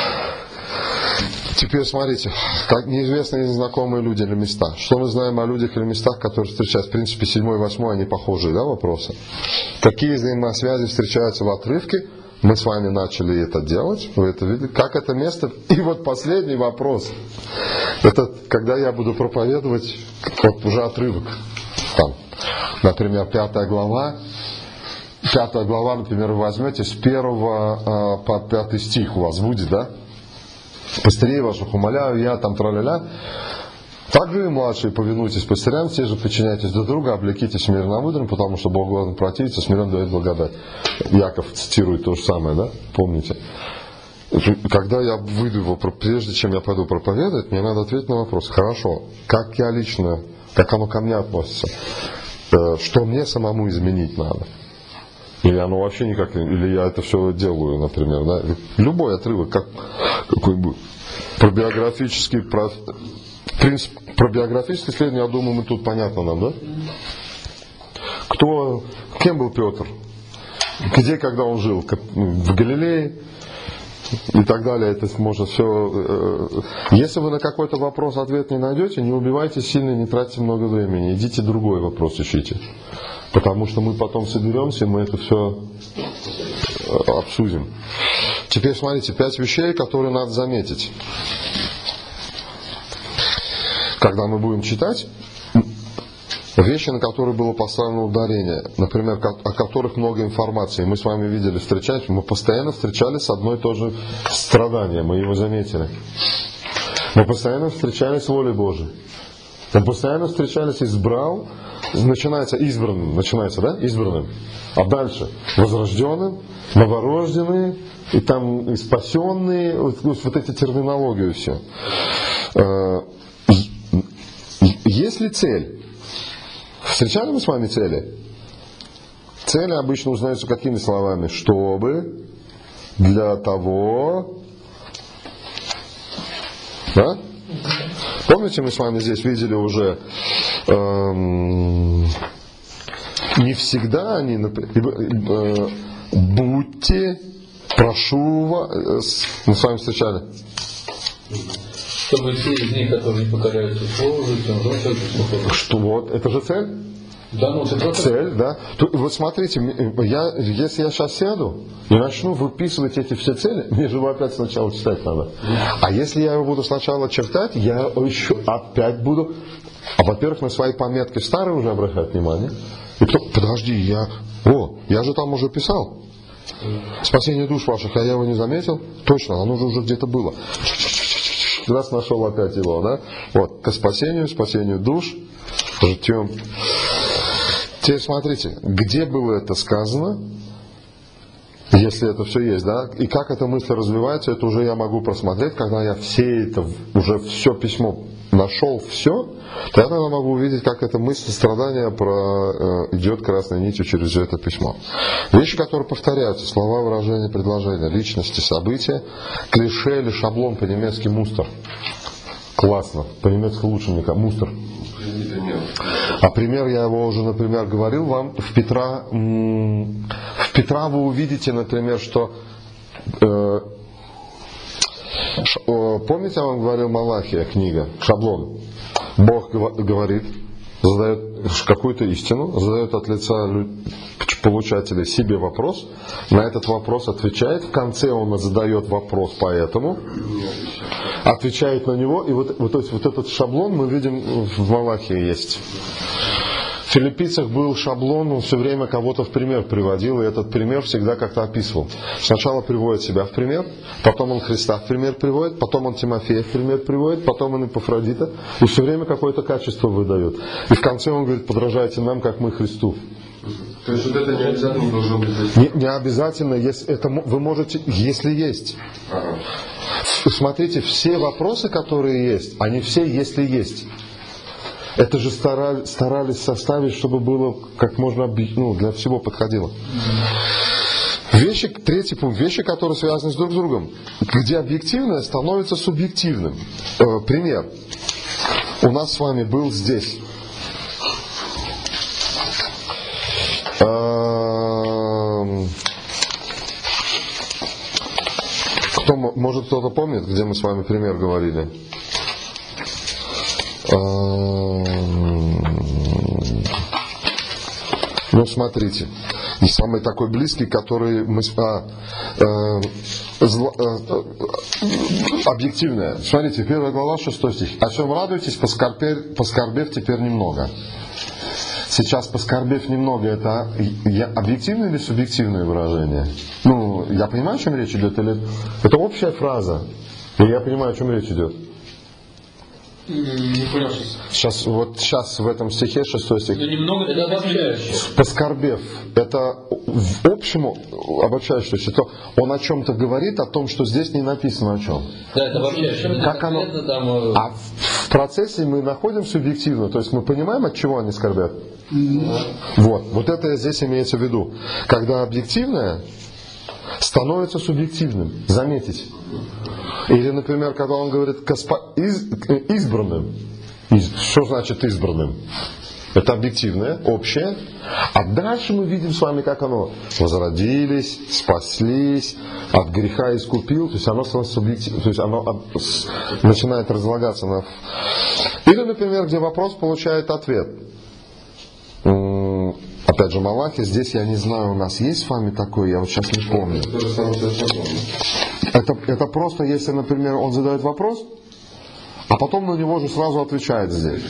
Теперь смотрите, как неизвестные незнакомые люди или места. Что мы знаем о людях или местах, которые встречаются? В принципе, седьмой и восьмой, они похожие, да, вопросы? Какие взаимосвязи встречаются в отрывке? Мы с вами начали это делать, вы это видели, как это место. И вот последний вопрос. Это когда я буду проповедовать, вот уже отрывок. Там, например, пятая глава. Пятая глава, например, вы возьмете с первого э, по пятый стих у вас будет, да? Пастырей ваших умоляю, я там тра-ля-ля. Также и младшие повинуйтесь пастырям, все же подчиняйтесь друг другу, облекитесь мирно мудрым, потому что Бог главным противится, смирен дает благодать. Яков цитирует то же самое, да? Помните? Когда я выйду, прежде чем я пойду проповедовать, мне надо ответить на вопрос. Хорошо, как я лично, как оно ко мне относится? Что мне самому изменить надо? Или оно вообще никак, или я это все делаю, например, да? Любой отрывок, как, какой бы, про биографический, про... Принцип, про биографическое исследование, я думаю, мы тут понятно нам, да? Кто, кем был Петр? Где, когда он жил? В Галилее? И так далее. Это может все... Если вы на какой-то вопрос ответ не найдете, не убивайте сильно, не тратьте много времени. Идите другой вопрос ищите. Потому что мы потом соберемся, и мы это все обсудим. Теперь смотрите, пять вещей, которые надо заметить. Когда мы будем читать, вещи, на которые было поставлено ударение, например, о которых много информации, мы с вами видели, встречались, мы постоянно встречались с одной и той же страданием, мы его заметили. Мы постоянно встречались с волей Божией. Мы постоянно встречались, избрал, начинается избранным, начинается, да, избранным, а дальше возрожденным, новорожденные, и там и спасенные, вот, вот эти терминологию все. Есть ли цель? Встречали мы с вами цели? Цели обычно узнаются какими словами? Чтобы, для того, да? Помните, мы с вами здесь видели уже, эм, не всегда они, э, будьте, прошу вас, мы с вами встречали. Чтобы все из них, которые не покоряются слову, что вот, это же цель? Да, ну, это цель, да. Тут, вот смотрите, я, если я сейчас сяду и начну выписывать эти все цели, мне же его опять сначала читать надо. А если я его буду сначала чертать, я еще опять буду, а во-первых, на свои пометки старые уже обращать внимание. И потом, подожди, я, о, я же там уже писал. Спасение душ ваших, а я его не заметил? Точно, оно же уже где-то было. Раз нашел опять его, да? Вот, к спасению, спасению душ, ждем. Теперь смотрите, где было это сказано Если это все есть, да? И как эта мысль развивается, это уже я могу просмотреть, когда я все это, уже все письмо нашел, все, тогда я могу увидеть, как эта мысль страдания про, э, идет красной нитью через это письмо. Вещи, которые повторяются, слова, выражения, предложения, личности, события, клише или шаблон, по-немецки мустер. Классно, по-немецки лучше мне, мустер. А пример, я его уже, например, говорил вам, в Петра, в Петра вы увидите, например, что э, ш, э, помните, я вам говорил Малахия, книга, шаблон. Бог говорит, задает какую-то истину, задает от лица получателя себе вопрос, на этот вопрос отвечает, в конце он задает вопрос поэтому, отвечает на него, и вот, вот, то есть, вот этот шаблон мы видим в Малахии есть. В Филиппийцах был шаблон, он все время кого-то в пример приводил, и этот пример всегда как-то описывал. Сначала приводит себя в пример, потом он Христа в пример приводит, потом он Тимофея в пример приводит, потом он Эпафродита, и все время какое-то качество выдает. И в конце он говорит, подражайте нам, как мы Христу. То есть вот это не обязательно должно быть? Не, не обязательно, если это вы можете, если есть. Ага. Смотрите, все вопросы, которые есть, они все если есть. Это же старались, старались составить, чтобы было как можно, ну, для всего подходило. Вещи, третий пункт, вещи, которые связаны с друг с другом, где объективное становится субъективным. Э, пример. У нас с вами был здесь. Э, кто, может, кто-то помнит, где мы с вами пример говорили? Ну, смотрите, и самый такой близкий, который мы... А, э, зло, э, объективное. Смотрите, первая глава, шестой стих. О чем радуетесь, поскорбев, поскорбев теперь немного. Сейчас поскорбев немного, это объективное или субъективное выражение? Ну, я понимаю, о чем речь идет, или... Это общая фраза, и я понимаю, о чем речь идет. Не понял сейчас. Сейчас, вот сейчас в этом стихе, шестой стих. Но немного это обобщающее. Поскорбев, это в общем обобщающее, что он о чем-то говорит, о том, что здесь не написано о чем. Да, это обобщающее. Как оно? Там... А в процессе мы находим субъективно, то есть мы понимаем, от чего они скорбят. Mm-hmm. Вот, вот это здесь имеется в виду. Когда объективное становится субъективным. Заметите. Или, например, когда он говорит госпо... из... избранным. Из... Что значит избранным? Это объективное, общее. А дальше мы видим с вами, как оно возродились, спаслись, от греха искупил. То есть оно становится субъективным. То есть оно от... начинает разлагаться на... Или, например, где вопрос получает ответ. Опять же, Малахия, здесь я не знаю, у нас есть с вами такой, я вот сейчас не помню. Это, это просто, если, например, он задает вопрос, а потом на него же сразу отвечает здесь.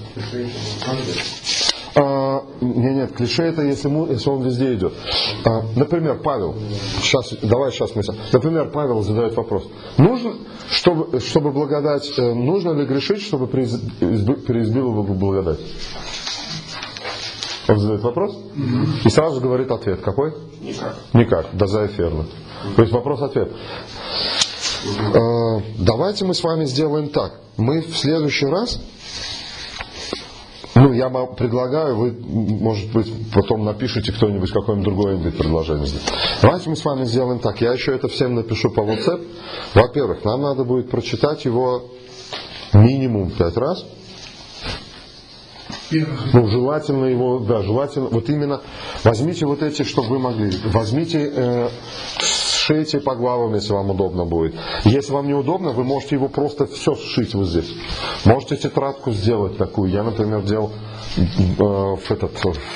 А, нет, нет, клише это если, если он везде идет. А, например, Павел, сейчас, давай сейчас мы... Например, Павел задает вопрос. Нужно, чтобы, чтобы благодать, нужно ли грешить, чтобы преизбила благодать? Он задает вопрос, mm-hmm. и сразу говорит ответ. Какой? Никак. Никак, да заэферно. Mm-hmm. То есть вопрос-ответ. Mm-hmm. Э, давайте мы с вами сделаем так. Мы в следующий раз, ну, я вам предлагаю, вы, может быть, потом напишите кто-нибудь какое-нибудь другое предложение. Давайте мы с вами сделаем так. Я еще это всем напишу по WhatsApp. Во-первых, нам надо будет прочитать его минимум пять раз. Ну, желательно его, да, желательно, вот именно, возьмите вот эти, чтобы вы могли, возьмите, э, сшейте по главам, если вам удобно будет. Если вам неудобно, вы можете его просто все сшить вот здесь. Можете тетрадку сделать такую. Я, например, делал э, в этот,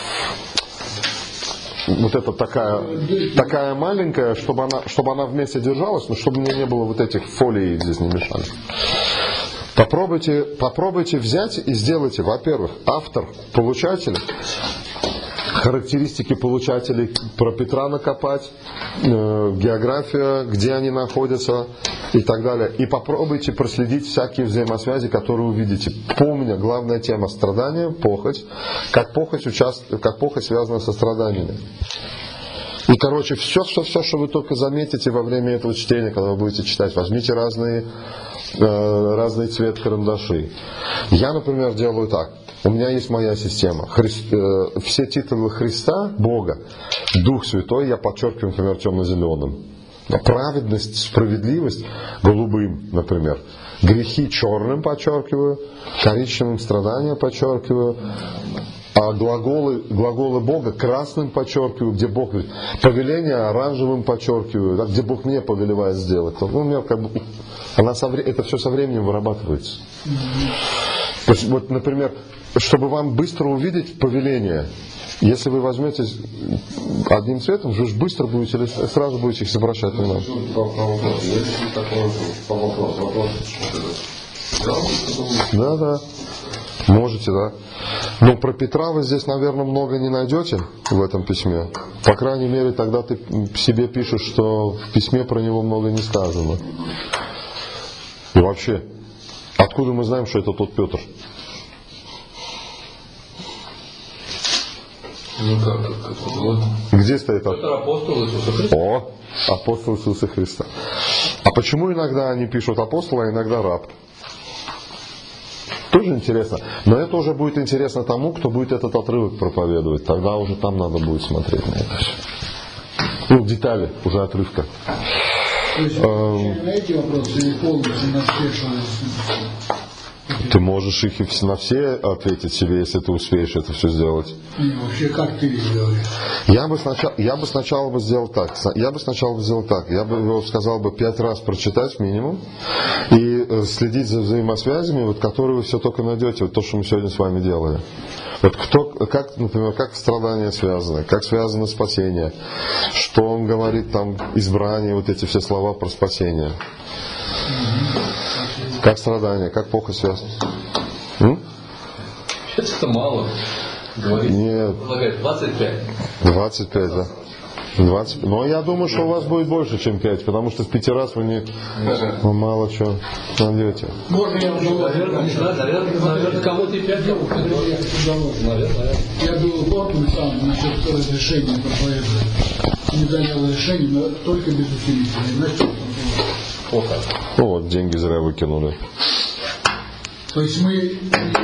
вот эта такая, такая маленькая, чтобы она, чтобы она вместе держалась, но чтобы мне не было вот этих фолий здесь не мешали. Попробуйте, попробуйте взять и сделайте, во-первых, автор, получатель, характеристики получателей про Петра накопать, э, география, где они находятся и так далее. И попробуйте проследить всякие взаимосвязи, которые увидите. Помня, главная тема страдания, похоть, как похоть, участ... как похоть связана со страданиями. И, короче, все, все, все, что вы только заметите во время этого чтения, когда вы будете читать, возьмите разные, э, разный цвет карандаши. Я, например, делаю так. У меня есть моя система. Хри... Э, все титулы Христа, Бога, Дух Святой я подчеркиваю, например, темно-зеленым. Праведность, справедливость голубым, например. Грехи черным подчеркиваю, коричневым страдания подчеркиваю. А глаголы, глаголы Бога красным подчеркиваю, где Бог говорит. Повеление оранжевым подчеркиваю, да, где Бог мне повелевает сделать. Ну, у меня как бы, она со, это все со временем вырабатывается. То есть, вот, например, чтобы вам быстро увидеть повеление, если вы возьмете одним цветом, вы же быстро будете, или сразу будете их обращать внимание. Да, да. Можете, да. Но про Петра вы здесь, наверное, много не найдете в этом письме. По крайней мере, тогда ты себе пишешь, что в письме про него много не сказано. И вообще, откуда мы знаем, что это тот Петр? Ну как, как, как вот. Где стоит Петр апостол Иисуса Христа? О, апостол Иисуса Христа. А почему иногда они пишут апостол, а иногда раб? Тоже интересно. Но это уже будет интересно тому, кто будет этот отрывок проповедовать. Тогда уже там надо будет смотреть на это все. Ну, детали, уже отрывка. То есть, эм... на эти вопросы или полностью на все, что... Ты можешь их и на все ответить себе, если ты успеешь это все сделать. И вообще, как ты делаешь? Я бы сначала, я бы сначала бы сделал так. Я бы сначала бы сделал так. Я бы его сказал бы пять раз прочитать минимум и следить за взаимосвязями, вот, которые вы все только найдете, вот то, что мы сегодня с вами делали. Вот кто, как, например, как страдания связаны, как связано спасение, что он говорит там избрание, вот эти все слова про спасение. Как страдания, как плохо связано. Это мало. Говорит, нет. двадцать пять. двадцать пять, да. двадцать. Но я думаю, что у вас будет больше, чем пять, потому что в пяти раз вы не ну, мало чего найдете. Можно я уже... Наверное, наверное, наверное, кого-то и пять делов. Наверное, я был плотным сам насчет разрешения проповедовать. Не занял решение, но только без усилителей. Значит, ну вот, деньги зря выкинули. то есть мы